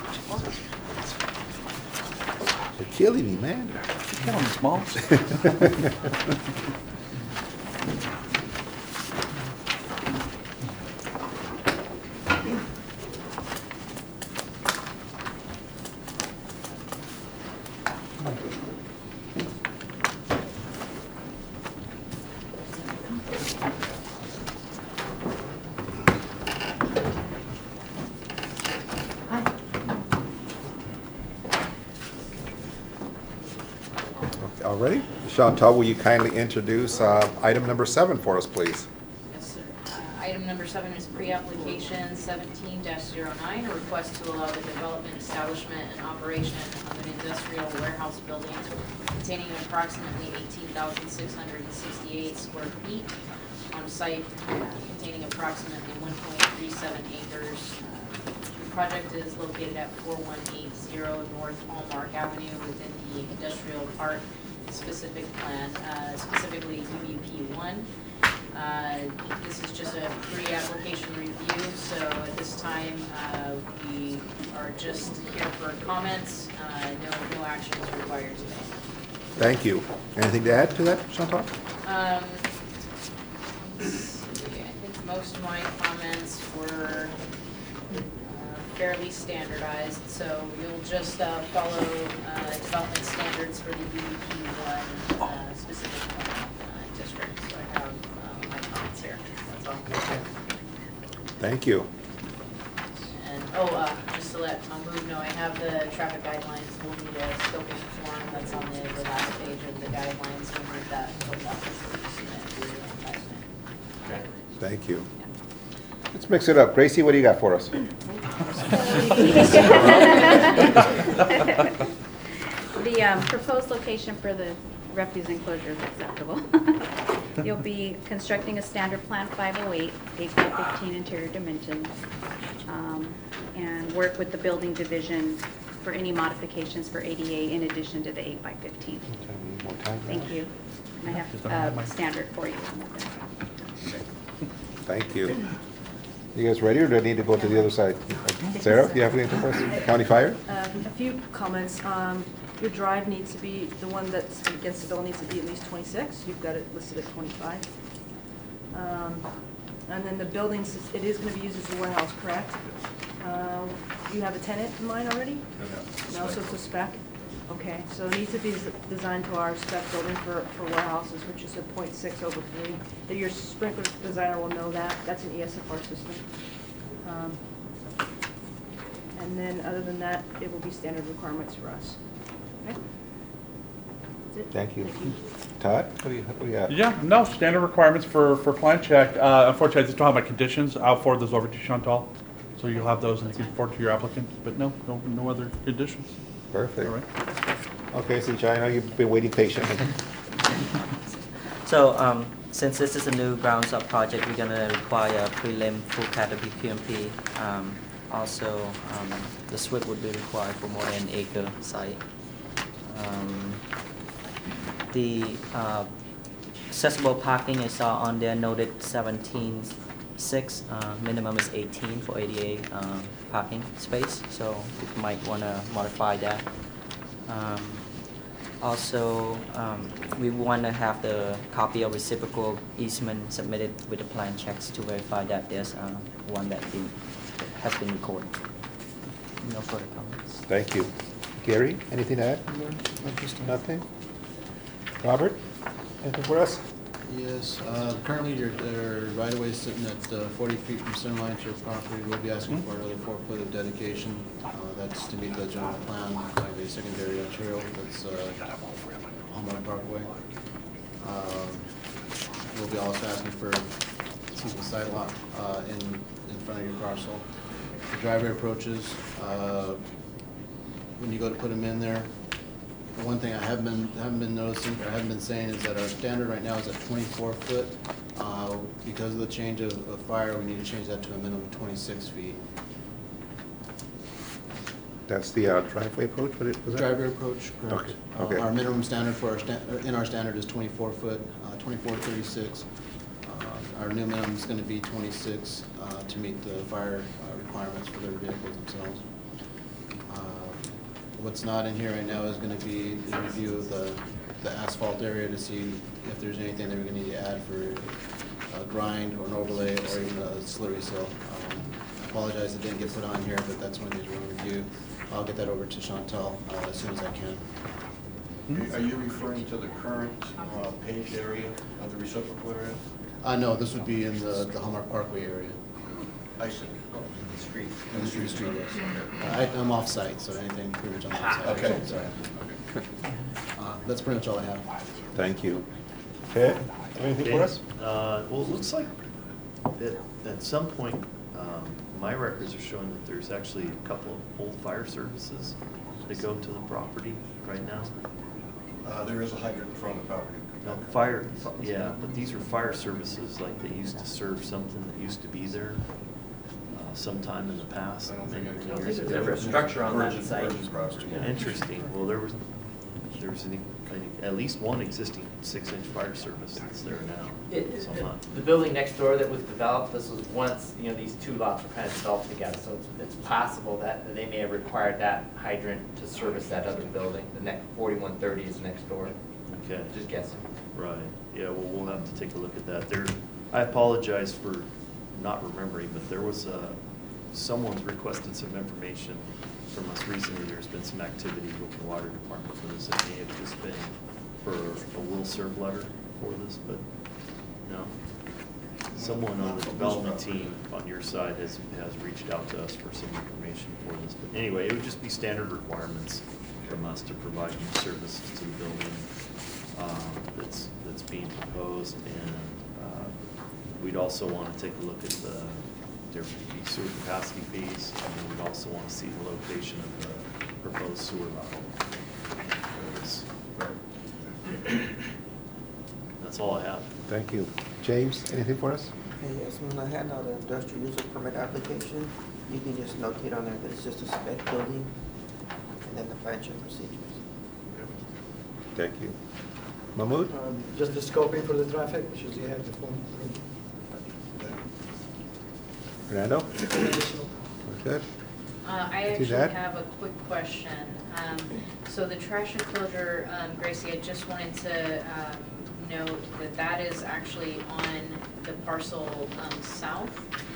You're killing me, man. Get on the smalls. All righty. Chantal, will you kindly introduce item number 7 for us, please? Yes, sir. Item number 7 is pre-application 17-09, a request to allow the development, establishment, and operation of an industrial warehouse building containing approximately 18,668 square feet on a site containing approximately 1.37 acres. The project is located at 4180 North Hallmark Avenue within the industrial park specific plan, specifically UUP1. This is just a pre-application review, so at this time we are just here for comments. No action is required today. Thank you. Anything to add to that, Chantal? Let's see, I think most of my comments were fairly standardized, so you'll just follow development standards for the UUP1 specific district. So I have my comments here. That's all. Thank you. And just to let Mahmood know, I have the traffic guidelines, we'll need a scoping form that's on the last page of the guidelines, we'll need that filled out before you submit to the investment. Okay. Thank you. Let's mix it up. Gracie, what do you got for us? The proposed location for the refuse enclosure is acceptable. You'll be constructing a standard plan 508, 8 by 15 interior dimensions, and work with the building division for any modifications for ADA in addition to the 8 by 15. Thank you. And I have a standard for you. Thank you. You guys ready, or do I need to go to the other side? Sarah, do you have anything for us? County Fire? A few comments. Your drive needs to be, the one that's against the building needs to be at least 26. You've got it listed at 25. And then the buildings, it is going to be used as a warehouse, correct? You have a tenant in mind already? No, so it's a spec? Okay, so it needs to be designed to our spec building for warehouses, which is a 0.6 over 3. That your sprinkler designer will know that. That's an ESFR system. And then other than that, it will be standard requirements for us. Okay? That's it. Thank you. Todd, what do you got? Yeah, no, standard requirements for plan check. Unfortunately, I just don't have my conditions. I'll forward those over to Chantal. So you'll have those and you can forward to your applicant, but no other conditions. Perfect. All right. Okay, Sincha, I know you've been waiting patiently. So, since this is a new grounds up project, we're gonna require a prelim full cat WQMP. Also, the SWIP would be required for more than an acre site. The accessible parking is on there noted 17.6. Minimum is 18 for ADA parking space, so you might want to modify that. Also, we want to have the copy of reciprocal easement submitted with the plan checks to verify that there's one that has been recorded. No further comments. Thank you. Gary, anything to add? Nothing? Robert, anything for us? Yes, currently your right-of-way is sitting at 40 feet from center line to your property. We'll be asking for another 4 foot of dedication. That's to meet the general plan of a secondary arterial. That's Hallmark Parkway. We'll be also asking for a side lot in front of your parcel. The driveway approaches, when you go to put them in there, the one thing I haven't been noticing, or haven't been saying, is that our standard right now is at 24 foot. Because of the change of fire, we need to change that to a minimum of 26 feet. That's the driveway approach, what was that? Driveway approach, correct. Okay. Our minimum standard for our standard is 24 foot, 24 to 36. Our new minimum is going to be 26 to meet the fire requirements for their vehicles themselves. What's not in here right now is going to be the review of the asphalt area to see if there's anything that we're going to need to add for a grind or an overlay or even a slurry sill. I apologize it didn't get put on here, but that's one of these we're going to review. I'll get that over to Chantal as soon as I can. Are you referring to the current paved area of the reciprocal area? No, this would be in the Hallmark Parkway area. I see. Oh, in the street. In the street, yes. I'm off-site, so anything pretty much I'm off-site. Okay. Sorry. That's pretty much all I have. Thank you. Okay, anything for us? Well, it looks like at some point, my records are showing that there's actually a couple of old fire services that go to the property right now. There is a hydrant in front of the property. No, yeah, but these are fire services, like they used to serve something that used to be there sometime in the past. Many years ago. There's a structure on that site. Interesting. Well, there was at least one existing 6-inch fire service that's there now. The building next door that was developed, this was once, these two lots were kind of developed together, so it's possible that they may have required that hydrant to service that other building. The next 4130 is next door. Okay. Just guessing. Right. Yeah, well, we'll have to take a look at that. I apologize for not remembering, but there was someone's requested some information from us recently. There's been some activity with the water department for this. It may have just been for a will serve letter for this, but no. someone on the development team on your side has reached out to us for some information for this. But anyway, it would just be standard requirements from us to provide new services to the building that's being proposed. And we'd also want to take a look at the different sewer capacity fees, and then we'd also want to see the location of the proposed sewer lateral. That's all I have. Thank you. James, anything for us? Yes, when I hand out an industrial user permit application, you can just notate on there that it's just a spec building, and then the financial procedures. Thank you. Mahmood? Just the scoping for the traffic, should you have the form? Fernando? We're good? I Do actually that. have a quick question. So the trash enclosure, Gracie, I just wanted to note that that is actually on the parcel south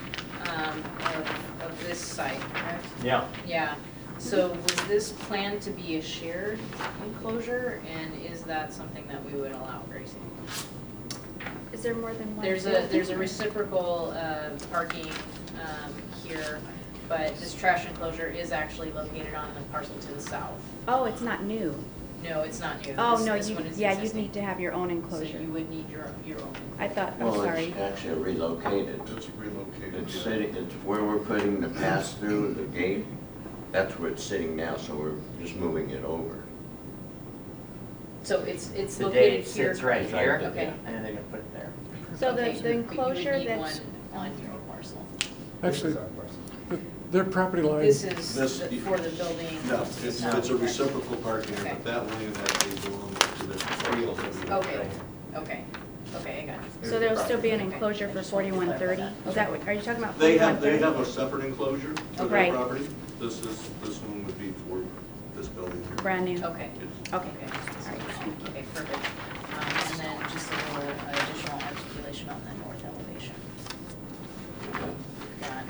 of this site, correct? Yeah. Yeah. So was this planned to be a shared enclosure, and is that something that we would allow, Gracie? Is there more than one? There's a reciprocal parking here, but this trash enclosure is actually located on the parcel to the south. Oh, it's not new. No, it's not new. Oh, This- no, this one is you'd existing. need to have your own So enclosure. you would need your own. I thought, I'm Well, sorry. it's actually relocated. It's relocated. It's sitting, it's where we're putting the pass-through, the gate, that's where it's sitting now, so we're just moving it over. So it's The located gate here. sits right here, Okay. and then they're gonna put it there. So Okay, the but you would enclosure need that's, one on your parcel. Actually, their property line. This is This- for the building. No, to the it's south. a reciprocal parking, Okay. but that lane actually belongs to the field that we. Okay, okay, okay, I got you. so there'll still be an enclosure for 4130? Is that what, are you talking about They 4130? have a separate enclosure for Right. their property. This one would be for this building here. Brand new? Okay. Okay. Okay, all right, okay, perfect. And then just a little additional articulation on the north elevation. Got.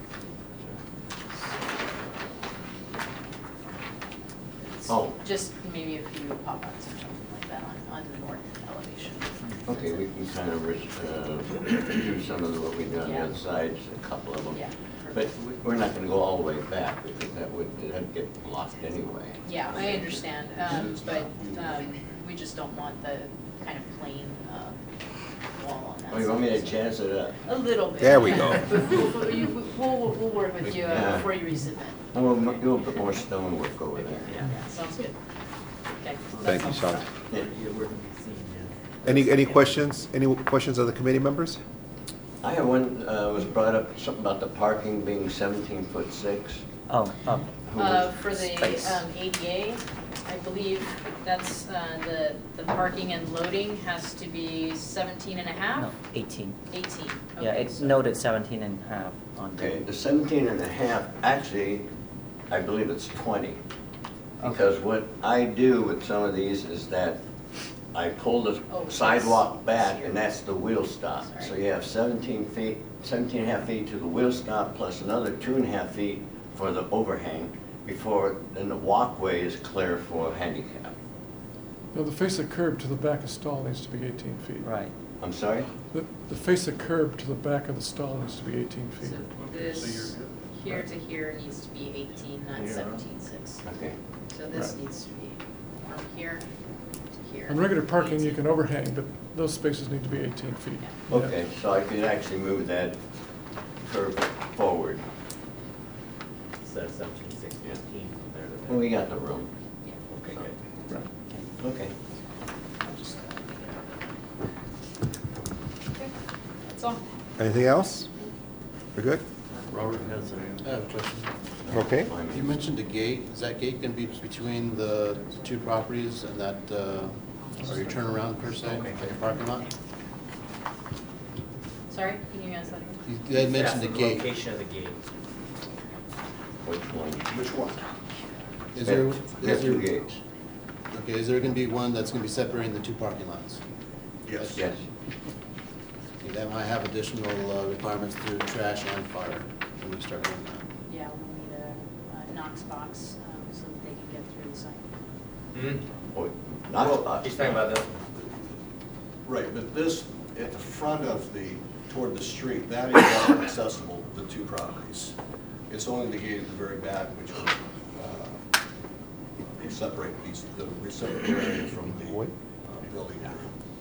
Oh. Just maybe a few pop-ups or something like that on the north elevation. Okay, we can kind of do some of what we do on the other sides, a couple of them. Yeah. But we're not gonna go all the way back, because that'd get blocked anyway. Yeah, I understand, but we just don't want the kind of plain wall on that Oh, you want me to side. jazz it up? A little bit. There we go. But we'll work with you Yeah. before you resubmit. We'll do a bit more stonework over there. Yeah, sounds good. Okay. Thank you, that's Sean. all. Yeah. Any questions? Any questions of the committee members? I have one, was brought up, something about the parking being 17'6". Oh, For the Space. ADA, I believe that's the parking and loading has to be 17 and a half? no, 18. 18. Yeah, Okay, it's so- noted 17 and a half on Okay, the. the 17.5, actually, I believe it's 20. Because what I do with some of these is that I pull the Oh, sidewalk back, yes. and that's the wheel stop. So Sorry. you have 17 feet, 17 and a half feet to the wheel stop, plus another 2.5 feet for the overhang, before, then the walkway is clear for handicap. No, the face of curb to the back of stall needs to be 18 feet. Right. I'm sorry? The face of curb to the back of the stall needs to be 18 feet. So this here to here needs to be 18, not 17.6. Okay. So this Right. needs to be from here to here. On regular parking, you 18. can overhang, but those spaces need to be 18 feet. Yeah. Okay, so I could actually move that curve forward. Instead of 17, 16, 18, there to there. Well, we got the room. Yeah. Okay, good. Right. Okay. I'll just, okay, that's all. Anything else? We're good? Robert has I have a question. Okay. You mentioned a gate. Is that gate going to be between the two properties and that, or your turnaround per se, like your parking lot? Sorry, can you ask that again? You had mentioned the That's gate. Location of the gate. Which one? Which one? Is there, We have is two there, gates. okay, is there going to be one that's going to be separating the two parking lots? Yes. Okay, that might have additional requirements through trash and fire when we start doing that. Yeah, we'll need a Knox box so that they can get through the site. Oh, not, He's talking about this. right, but this, at the front of the toward the street, that is all accessible, the two properties. It's only the gate at the very back which will separate the receptacle area from the building area.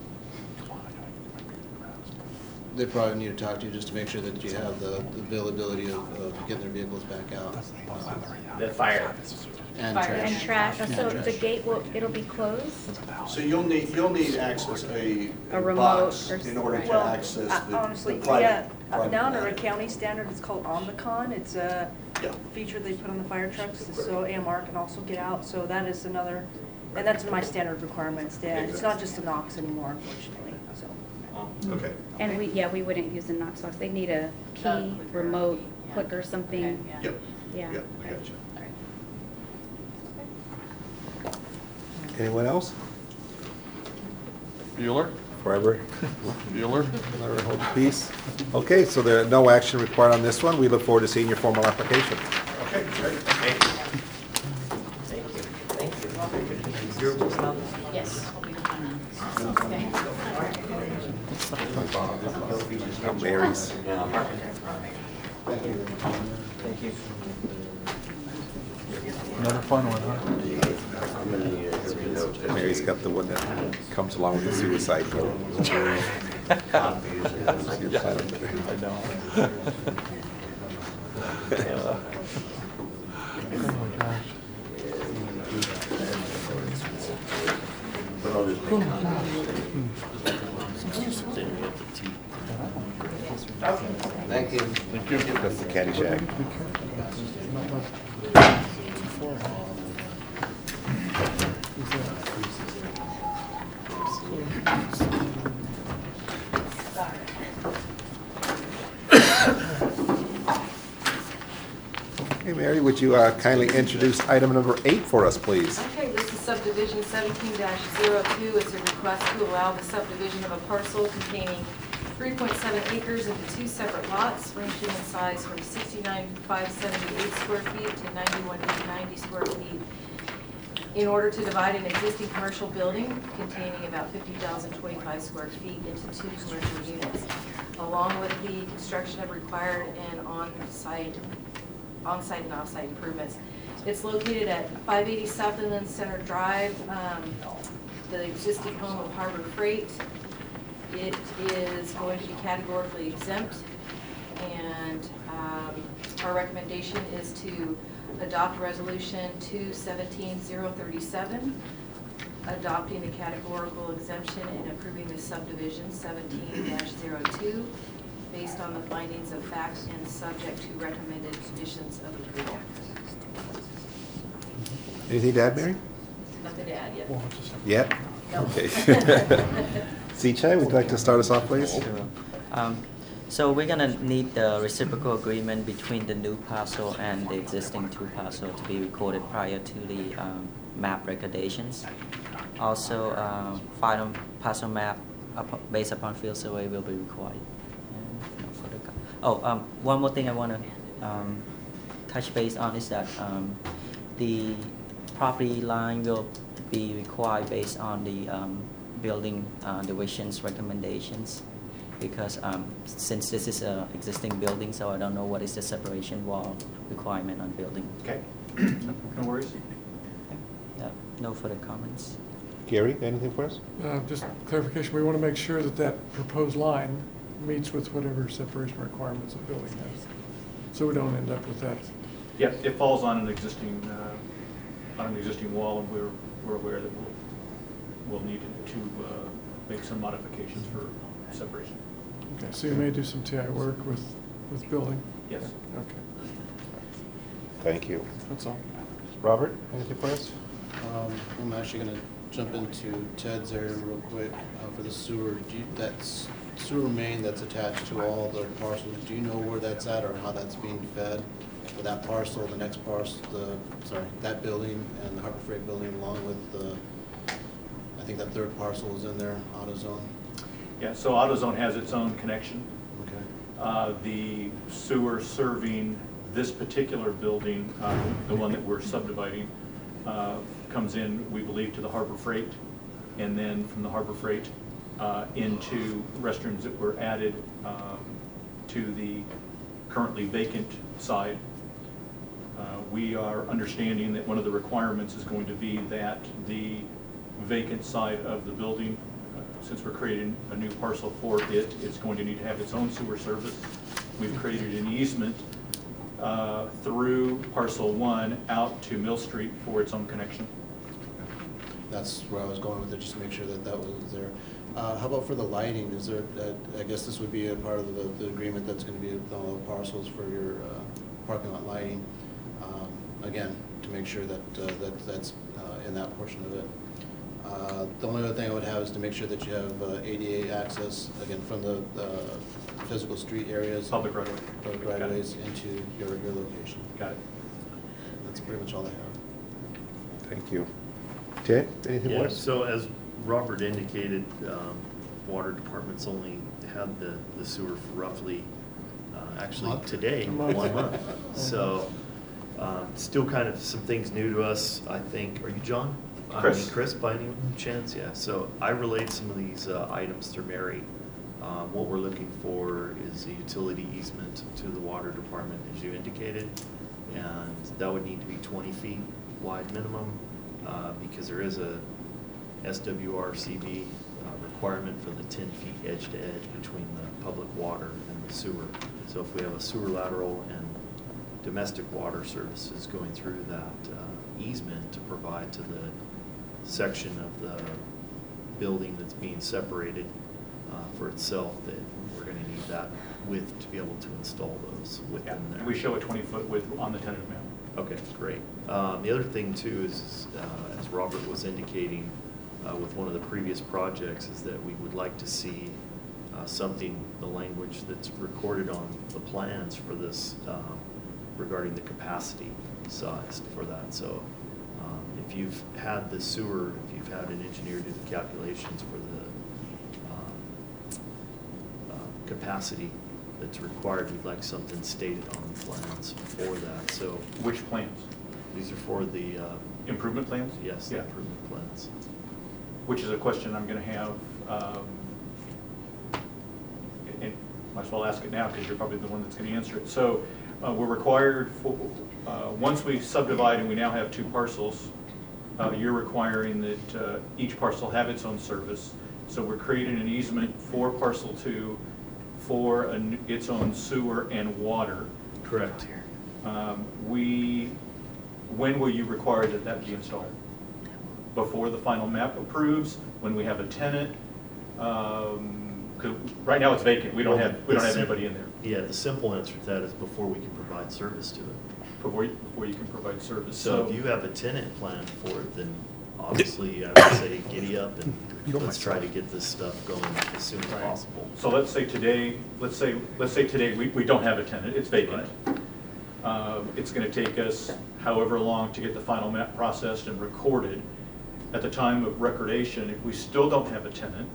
They probably need to talk to you just to make sure that you have the availability of getting their vehicles back out. The fire. And Fire. trash. And trash, And so trash. the gate it'll be closed? So you'll need access, a remote box or in order to well, access the honestly, private. yeah, private now under a area. county standard, it's called Omnicon. It's a Yeah. feature they put on the fire trucks, so AMR can also get out. So that is another, and that's my standard requirements. Yeah, it's not just a Knox anymore, unfortunately, so. Okay. And we wouldn't use the Knox box. They need a key, remote, click or something. Yep. Yeah. Yep, I got you. Anyone else? Bueller? Forever. Bueller? Never hold the peace. Okay, so there are no action required on this one. We look forward to seeing your formal application. Okay, great. Thank you. Thank you. Yes. Mary's. Thank you. Another fun one, huh? Mary's got the one that comes along with the suicide note. I know. Oh, gosh. Thank you. Thank you. That's the Caddyshack. Hey, Mary, would you kindly introduce item number 8 for us, please? Okay, this is subdivision 17-02. It's a request to allow the subdivision of a parcel containing 3.7 acres into 2 separate lots ranging in size from 69,578 square feet to 91,890 square feet in order to divide an existing commercial building containing about 50,025 square feet into 2 commercial units, along with the construction of required and on-site and off-site improvements. It's located at 580 South Inland Center Drive, the existing home of Harbor Freight. It is going to be categorically exempt, and our recommendation is to adopt Resolution 2-17-037, adopting the categorical exemption and approving the subdivision 17-02, based on the findings of facts and subject to recommended conditions of approval. Anything to add, Mary? Nothing to add yet. Yet? No. Okay. Sichai, would you like to start us off, please? So we're gonna need the reciprocal agreement between the new parcel and the existing 2 parcel to be recorded prior to the map recommendations. Also, final parcel map based upon field survey will be required. One more thing I want to touch base on is that the property line will be required based on the building division's recommendations, because since this is an existing building, so I don't know what is the separation wall requirement on building. Okay. No worries. No further comments. Gary, anything for us? Just clarification, we want to make sure that that proposed line meets with whatever separation requirements the building has, so we don't end up with that. Yep, it falls on an existing wall, and we're aware that we'll need to make some modifications for separation. Okay, so you may do some TI work with building? Yes. Okay. Thank you. That's all. Robert, anything for us? I'm actually going to jump into Ted's area real quick for the sewer. That sewer main that's attached to all the parcels, do you know where that's at or how that's being fed? For that parcel, the next parcel, that building and the Harbor Freight building, along with I think that 3rd parcel is in there, AutoZone. Yeah, so AutoZone has its own connection. Okay. The sewer serving this particular building, the one that we're subdividing, comes in, we believe, to the Harbor Freight, and then from the Harbor Freight into restrooms that were added to the currently vacant side. We are understanding that one of the requirements is going to be that the vacant side of the building, since we're creating a new parcel for it, it's going to need to have its own sewer service. We've created an easement through parcel 1 out to Mill Street for its own connection. That's where I was going with it, just to make sure that that was there. How about for the lighting? Is there, I guess this would be a part of the agreement that's going to be with all the parcels for your parking lot lighting. Again, to make sure that that's in that portion of it. The only other thing I would have is to make sure that you have ADA access, again, from the physical street areas. Public right-of-way. Public right-of-ways into your location. Got it. That's pretty much all I have. Thank you. Ted, anything Yeah, more? so as Robert indicated, water department's only had the sewer for roughly, actually Month? today, 1 month. So, still kind of some things new to us, I think. Are you John? Chris. Chris, by any chance? Yeah, so I relayed some of these items through Mary. What we're looking for is a utility easement to the water department, as you indicated. And that would need to be 20 feet wide minimum, because there is a SWRCB requirement for the 10 feet edge to edge between the public water and the sewer. So if we have a sewer lateral and domestic water services going through that easement to provide to the section of the building that's being separated for itself, that we're going to need that width to be able to install those within there. We show a 20-foot width on the tentative map. Okay, great. The other thing too is, as Robert was indicating with one of the previous projects, is that we would like to see something, the language that's recorded on the plans for this regarding the capacity size for that. So if you've had the sewer, if you've had an engineer do the calculations for the capacity that's required, we'd like something stated on the plans for that. So which plans? These are for the improvement plans? Yes, the Yeah. improvement plans. Which is a question I'm going to have, and might as well ask it now because you're probably the one that's going to answer it. So we're required, for, once we subdivide and we now have 2 parcels, you're requiring that each parcel have its own service. So we're creating an easement for parcel 2 for its own sewer and water. Correct. When will you require that that be installed? Before the final map approves, when we have a tenant? 'Cause right now it's vacant, we don't have anybody in there. Yeah, the simple answer to that is before we can provide service to it. Before you can provide service. So if you have a tenant plan for it, then obviously I would say giddy up and let's try to get this stuff going as soon as possible. So let's say today, we don't have a tenant, it's vacant. It's gonna take us however long to get the final map processed and recorded. At the time of recordation, if we still don't have a tenant,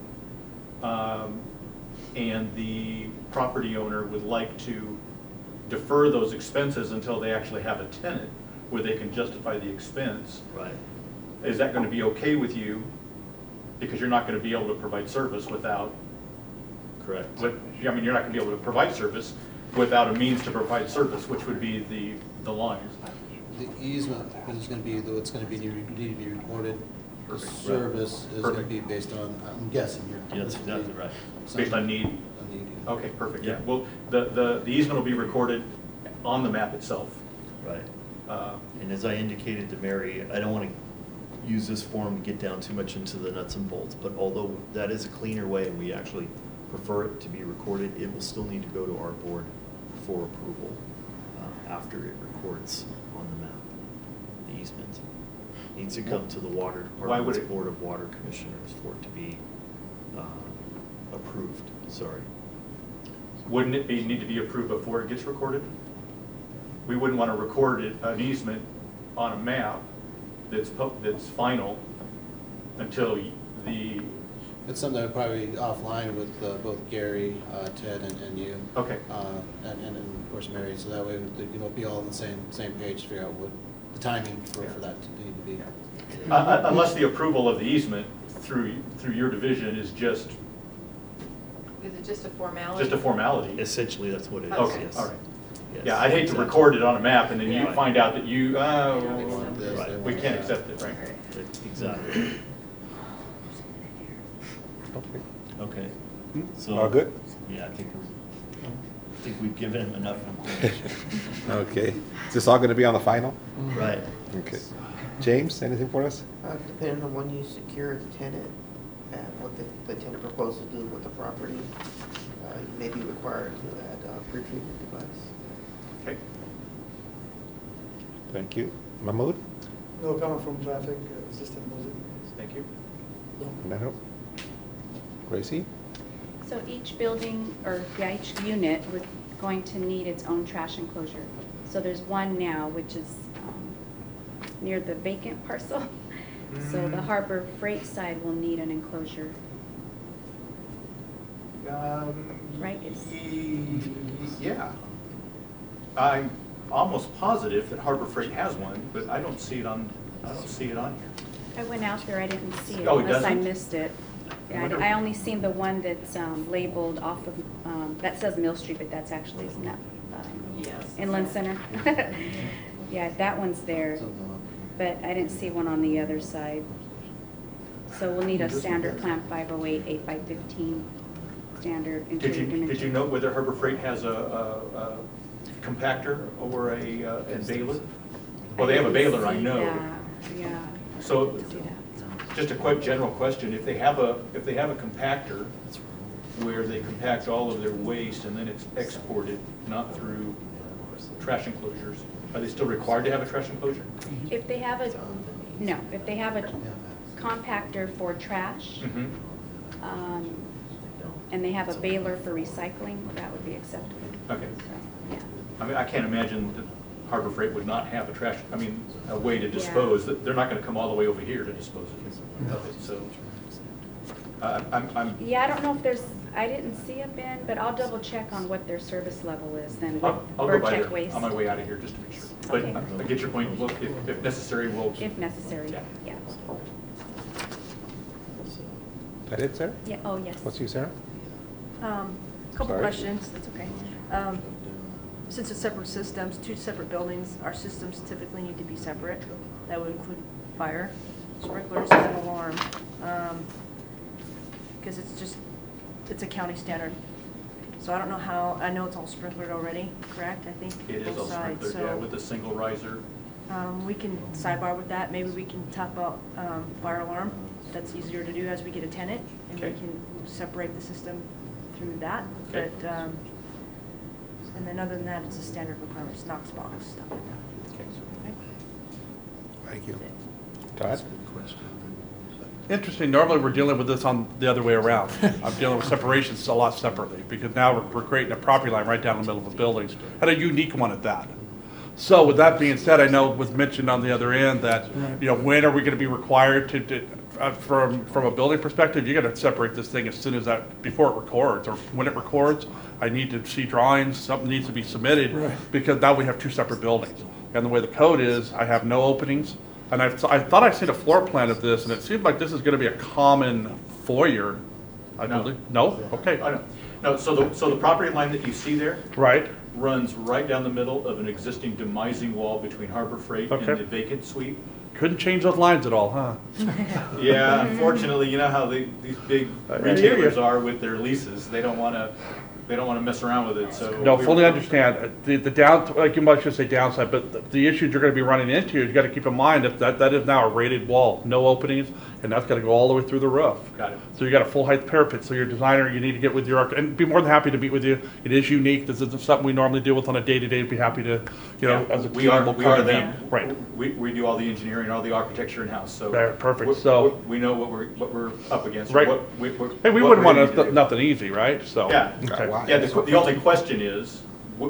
and the property owner would like to defer those expenses until they actually have a tenant, where they can justify the expense. Right. Is that gonna be okay with you? Because you're not gonna be able to provide service without. Correct. I mean, you're not gonna be able to provide service without a means to provide service, which would be the lines. The easement is going to be, though, it's going to be need to be recorded. The Perfect. service is going to Perfect. be based on, I'm guessing here. Yeah, that's exactly right. Based on need? On need. Okay, perfect, yeah. Yeah. Well, the easement will be recorded on the map itself. Right. And as I indicated to Mary, I don't want to use this form to get down too much into the nuts and bolts, but although that is a cleaner way and we actually prefer it to be recorded, it will still need to go to our board for approval after it records on the map. The easement needs to come to the water department's board of water commissioners for it to be approved. Sorry. Wouldn't it need to be approved before it gets recorded? We wouldn't want to record an easement on a map that's final until the. It's something that would probably be offline with both Gary, Ted, and you. Okay. And of course Mary, so that way be all on the same page to figure out what the timing for that to need to be. Unless the approval of the easement through your division is just Is it just a formality? a formality? Essentially, that's what it is. Okay, yes. all right. Yes. Yeah, I'd hate to record it on a map and then you Right. find out that you, Right. we can't accept it, right? Exactly. Okay. Okay. So All good? Yeah, I think we've given him enough information. Okay. Is this all going to be on the final? Right. Okay. James, anything for us? Depending on when you secure the tenant and what the tenant proposes to do with the property, you may be required to add a pre-treatment device. Okay. Thank you. Mahmood? No comment from traffic system, was it? Thank you. No. Gracie? So each building, or yeah, each unit was going to need its own trash enclosure. So there's one now, which is near the vacant parcel. So the Harbor Freight side will need an enclosure. Right? Yeah. I'm almost positive that Harbor Freight has one, but I don't see it on here. I went out there, I didn't see it Oh, it unless I doesn't? missed it. I Yeah, wonder- I only seen the one that's labeled off of, that says Mill Street, but that's actually not, Inland Center. Yeah, that one's there, but I didn't see one on the other side. So we'll need a standard plan 508, 8x15 standard Did interior you dimension. note whether Harbor Freight has a compactor or a baler? Well, they have a baler, I know. Yeah. So, just a quick general question, if they have a compactor where they compact all of their waste and then it's exported, not through trash enclosures, are they still required to have a trash enclosure? If they have a, no, if they have a compactor for trash, and they have a baler for recycling, that would be acceptable. Okay. Yeah. I mean, I can't imagine that Harbor Freight would not have a way to dispose. They're not gonna come all the way over here to dispose of it, so. I'm, Yeah, I don't know if there's, I didn't see a bin, but I'll double check on what their service level is then. I'll go by Check there waste. on my way out of here just to make sure. But Okay. I get your point, look, if necessary, we'll. If necessary, Yeah. yeah. That it, Sarah? Yeah, oh, yes. What's you, Sarah? Couple Sorry. questions, that's okay. Since it's separate systems, two separate buildings, our systems typically need to be separate. That would include fire, sprinklers, and alarm. Because it's a county standard. So I don't know how, I know it's all sprinklered already, correct? I think It is both all sides. sprinkled, yeah, So, with a single riser. we can sidebar with that. Maybe we can talk about fire alarm. That's easier to do as we get a tenant, and we Okay. can separate the system through that. Okay. But, and then other than that, it's a standard requirement, it's Knox box, stuff like that. Okay. Thank you. Todd? Interesting, normally we're dealing with this on the other way around. I'm dealing with separations a lot separately, because now we're creating a property line right down the middle of a building, and a unique one at that. So with that being said, I know it was mentioned on the other end that, when are we gonna be required to from a building perspective, you gotta separate this thing as soon as before it records, or when it records, I need to see drawings, something needs to be submitted, because now we have two separate buildings. And the way the code is, I have no openings, and I thought I'd seen a floor plan of this, and it seemed like this is gonna be a common foyer, I No. believe. No? Okay. No, so the property line that you see there Right. runs right down the middle of an existing demising wall between Harbor Freight and Okay. the vacant suite. Couldn't change those lines at all, huh? Yeah, unfortunately, you know how these big I hear retailers you. are with their leases. They don't want to mess around with it, so. No, fully understand. The down, like you might just say downside, but the issues you're gonna be running into, you gotta keep in mind that is now a rated wall, no openings, and that's gotta go all the way through the roof. Got it. So you got a full height parapet, so your designer, you need to get with your and be more than happy to meet with you. It is unique, this isn't something we normally deal with on a day-to-day, be happy to, as a We team, are we'll come to the, them. Right. we do all the engineering, all the architecture in-house, so. Right, perfect. we- So- we know what we're up against. Right. what Hey, we what wouldn't we're want gonna do. nothing easy, right? So. Yeah, Okay. yeah, the only question is,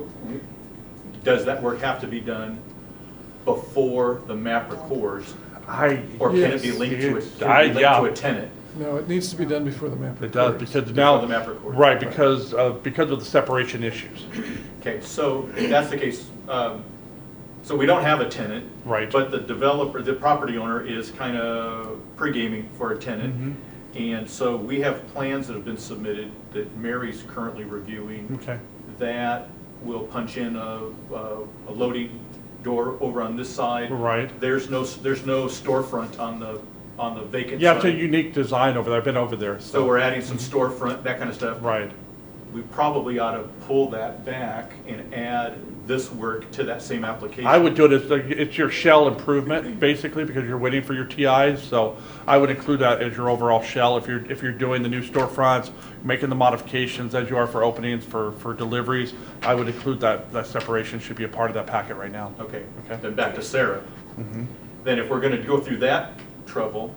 does that work have to be done before the map records? Or can it be linked to a tenant? No, it needs to be done before the map It does, records. because now, the map records. right, because of the separation issues. Okay, so if that's the case, So we don't have a tenant. Right. But the developer, the property owner is kind of pre-gaming for a tenant. Mm-hmm. And so we have plans that have been submitted that Mary's currently reviewing. Okay. That will punch in a loading door over on this side. Right. There's no storefront on the vacant Yeah, side. it's a unique design over there. I've been over there. So we're adding some storefront, that kind of stuff. Right. We probably ought to pull that back and add this work to that same application. I would do it as, like, it's your shell improvement, basically, because you're waiting for your TIs, so I would include that as your overall shell. If you're doing the new storefronts, making the modifications as you are for openings, for deliveries, I would include that separation should be a part of that packet right now. Okay, Okay. then back to Sarah. Mhm. Then if we're gonna go through that trouble,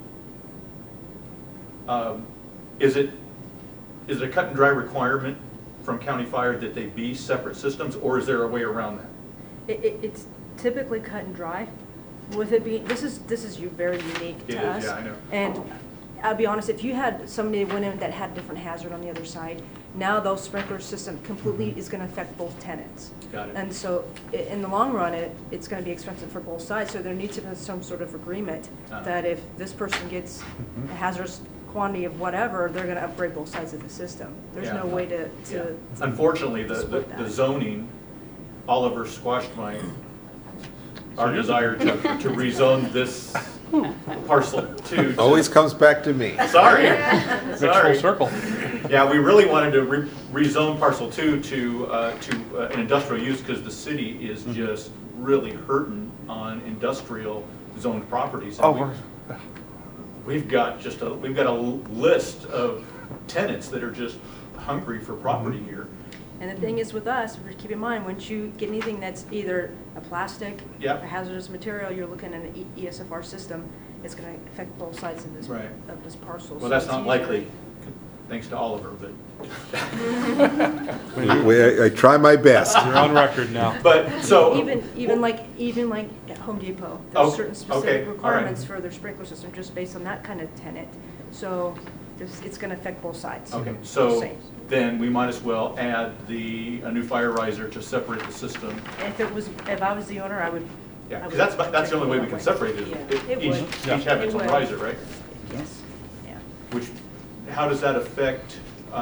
is it a cut and dry requirement from County Fire that they be separate systems, or is there a way around that? It's typically cut and dry. With it being, this is very unique It to is, us. yeah, I know. And I'll be honest, if you had somebody went in that had a different hazard on the other side, now those sprinkler system completely is gonna affect both tenants. Got it. And so in the long run, it's gonna be expensive for both sides, so there needs to be some sort of agreement that if this person gets a hazardous quantity of whatever, they're gonna upgrade both sides of the system. There's Yeah. no way to Unfortunately, split the that. zoning, Oliver squashed our desire to rezone this parcel to. Always comes back to me. Sorry. Makes Sorry. full circle. Yeah, we really wanted to rezone parcel 2 to an industrial use because the city is just really hurting on industrial zoned properties. And we've got a list of tenants that are just hungry for property here. And the thing is with us, keep in mind, once you get anything that's either a plastic, Yep. a hazardous material, you're looking at an ESFR system, it's gonna affect both sides of this, Right. of this parcel. Well, So that's it's not easier. likely, thanks to Oliver, but. I try my best. You're on record now. But, so. Even like at Home Depot, Oh, there's certain okay, specific all right. requirements for their sprinkler system, just based on that kind of tenant. So it's gonna affect both sides. Okay, so Same. then we might as well add a new fire riser to separate the system. If I was the owner, I would. Yeah, I because would that's the only way we check can it separate it. Yeah, it Each would. have its It own would. riser, right? Yes, yeah. Which, how does that affect,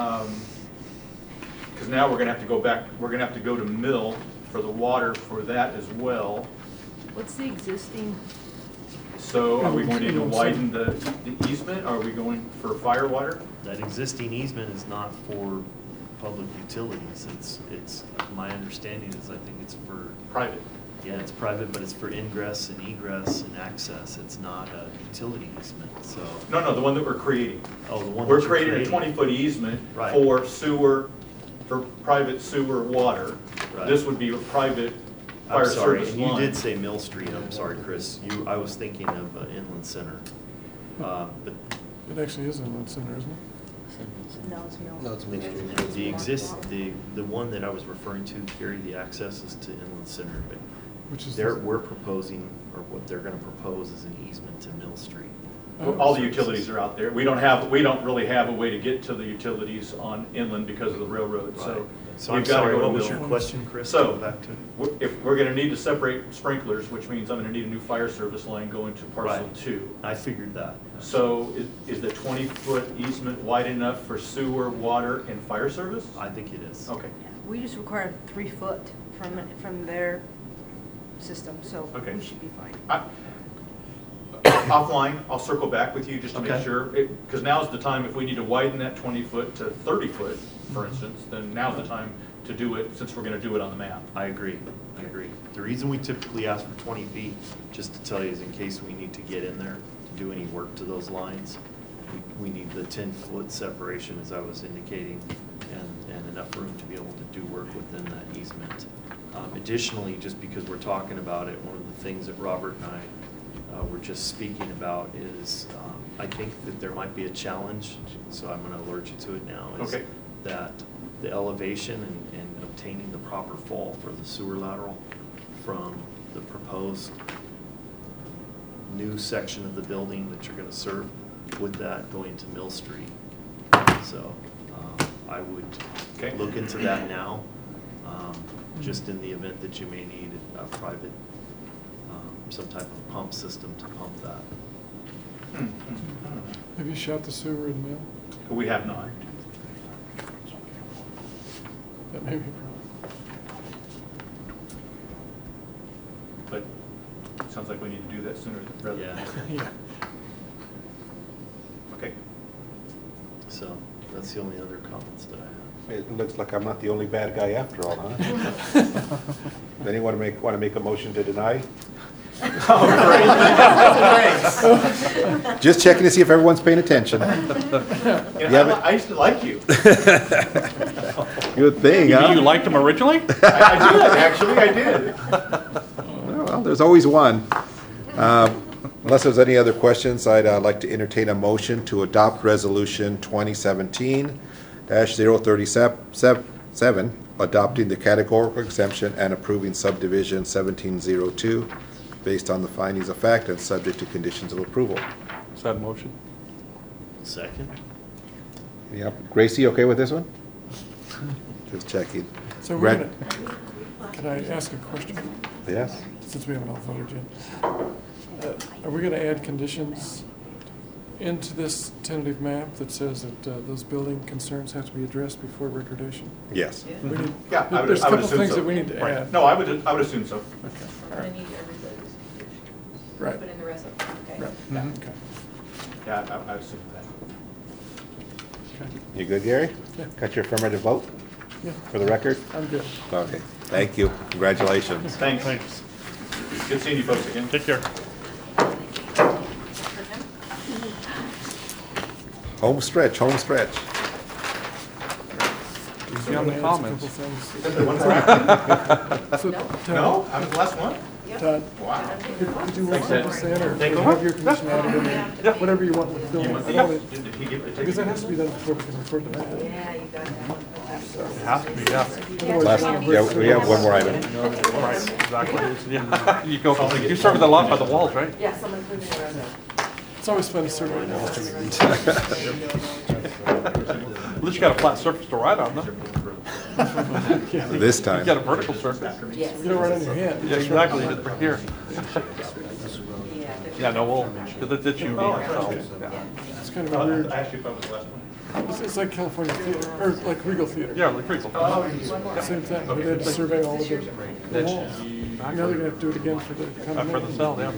because now we're gonna have to go back, we're gonna have to go to mill for the water for that as well. What's the existing? So are we going to widen the easement? Are we going for fire water? That existing easement is not for public utilities. It's, my understanding is I think it's for. Private. Yeah, it's private, but it's for ingress and egress and access. It's not a utility easement, so. No, the one that we're creating. Oh, the one We're that you're creating a creating. 20-foot easement Right. for sewer, for private sewer water. Right. This would be a private I'm fire sorry, service and you line. did say Mill Street. I'm sorry, Chris. I was thinking of Inland Center. But It actually is Inland Center, isn't it? No, it's no. No, it's Main Street. the one that I was referring to, Gary, the access is to Inland Center, but Which is we're proposing, or what they're gonna propose is an easement to Mill Street. All the utilities are out there. We don't really have a way to get to the utilities on inland because of the railroad, so. Right. So we've I'm gotta sorry, go to what was mill. your question, Chris? So, Go back to- if we're gonna need to separate sprinklers, which means I'm gonna need a new fire service line going to parcel Right. 2. I figured that. So is the 20-foot easement wide enough for sewer, water, and fire service? I think it is. Okay. We just require 3 foot from their system, so Okay. we should be fine. Offline, I'll circle back with you just to make Okay. sure, because now's the time, if we need to widen that 20-foot to 30-foot, for instance, then now's the time to do it, since we're gonna do it on the map. I agree. The reason we typically ask for 20 feet, just to tell you, is in case we need to get in there to do any work to those lines. We need the 10-foot separation, as I was indicating, and enough room to be able to do work within that easement. Additionally, just because we're talking about it, one of the things that Robert and I were just speaking about is, I think that there might be a challenge, so I'm going to alert you to it now, is Okay. that the elevation and obtaining the proper fall for the sewer lateral from the proposed new section of the building that you're going to serve, with that going to Mill Street. So I would look into that now, just in the event that you may need a private some type of pump system to pump that. Have you shot the sewer in the mill? We have not. That may be a problem. But it sounds like we need to do that sooner rather than later. Yeah. Okay. So that's the only other comments that I have. It looks like I'm not the only bad guy after all, huh? Does anyone want to make a motion to deny? Just checking to see if everyone's paying attention. I used to like you. Good thing, You huh? mean you liked him originally? I did, actually, I did. Well, there's always one. Unless there's any other questions, I'd like to entertain a motion to adopt Resolution 2017-037, adopting the categorical exemption and approving subdivision 1702 based on the findings of fact and subject to conditions of approval. Is that a motion? Second? Yep. Gracie, okay with this one? Just checking. So Brett? can I ask a question? Yes? Since we haven't all voted yet. Are we going to add conditions into this tentative map that says that those building concerns have to be addressed before recordation? Yes. We need- Yeah, I would There's a couple assume things so. that we need to Right. add. No, I would assume so. Okay. We're gonna need everybody's. Right. Put in the rest of it, okay. Right. Yeah. Okay. Yeah, I assume that. You good, Gary? Yeah. Got your affirmative vote Yeah. for the record? I'm good. Okay. Thank you. Congratulations. Thanks. Good seeing you folks again. Take care. Home stretch, home stretch. Easy on the comments. So, No, I'm the last one? Todd, Wow. could you want to say it, or Take have over? your commission added in there? Whatever you want with the building. I don't want Did he give it to- to Because that has to be done before we can record the map. Yeah, you got that. It has to be, yeah. Last, yeah, we have one more item. Right, exactly. Yeah. You go, you start with the lot by the walls, right? Yeah, someone's moving around now. It's always fun to survey. At least you got a flat surface to ride on, though. This You time. got a vertical surface. Yes. You don't run on your hand. Yeah, exactly, just right here. Yeah, no, well, because it's unique, so, yeah. It's kind of a weird, I asked you if I was the last one. it's like California Theater, or like Regal Theater. Yeah, like Creasel. Same thing, they had to survey all of the walls. Now they're gonna have to do it again for the For the condominium. cell, yeah.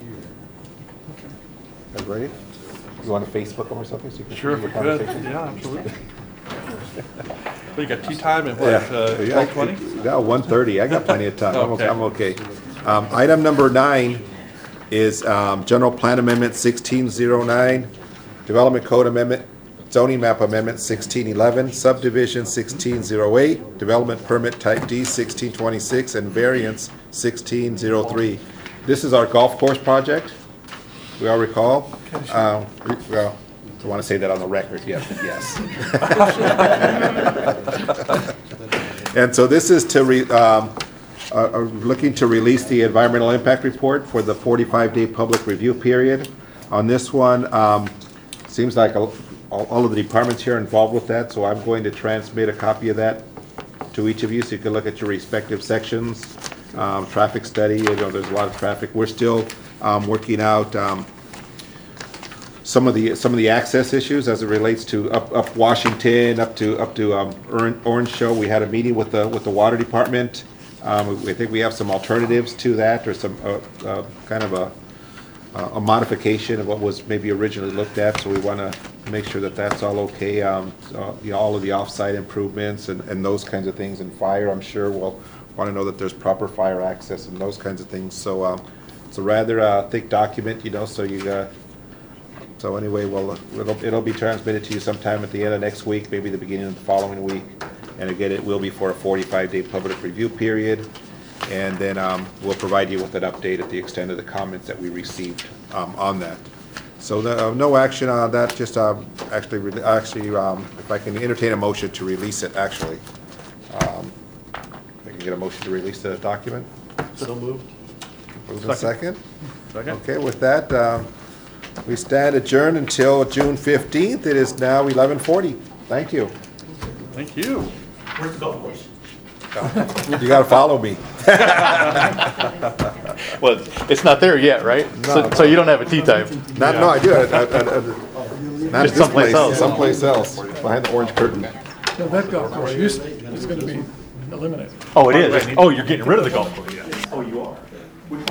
Everybody? You want to Facebook them or something? So you can Sure, if we continue the could, conversation? yeah, absolutely. Well, you got tea time at Yeah. what, 12:20? Yeah, 1:30. I got plenty of time. Okay. I'm okay. Item number 9 is General Plan Amendment 1609, Development Code Amendment, Zoning Map Amendment 1611, Subdivision 1608, Development Permit Type D 1626, and Variance 1603. This is our golf course project, we all recall. Well, I want to say that on the record, yes. And so this is to looking to release the environmental impact report for the 45-day public review period. On this one, seems like all of the departments here are involved with that, so I'm going to transmit a copy of that to each of you so you can look at your respective sections. Traffic study, you know, there's a lot of traffic. We're still working out some of the access issues as it relates to up Washington, up to Orange Show. We had a meeting with the water department. We think we have some alternatives to that, or some kind of a modification of what was maybe originally looked at. So we want to make sure that that's all okay. All of the off-site improvements and those kinds of things. And fire, I'm sure we'll want to know that there's proper fire access and those kinds of things. So it's a rather thick document, you know. So anyway, well, it'll be transmitted to you sometime at the end of next week, maybe the beginning of the following week. And again, it will be for a 45-day public review period. And then we'll provide you with an update at the extent of the comments that we received on that. So no action on that, just actually, if I can entertain a motion to release it, actually. I can get a motion to release the document? So moved. Moved in second? Second. Okay, with that, we stand adjourned until June 15th. It is now 11:40. Thank you. Thank you. Where's the golf course? You got to follow me. Well, it's not there yet, right? So you don't have a tea time? Not, no, I do. Not Just this someplace place, else. someplace else, behind the orange curtain. Now, that golf course is going to be eliminated. Oh, it is? Oh, you're getting rid of the golf course?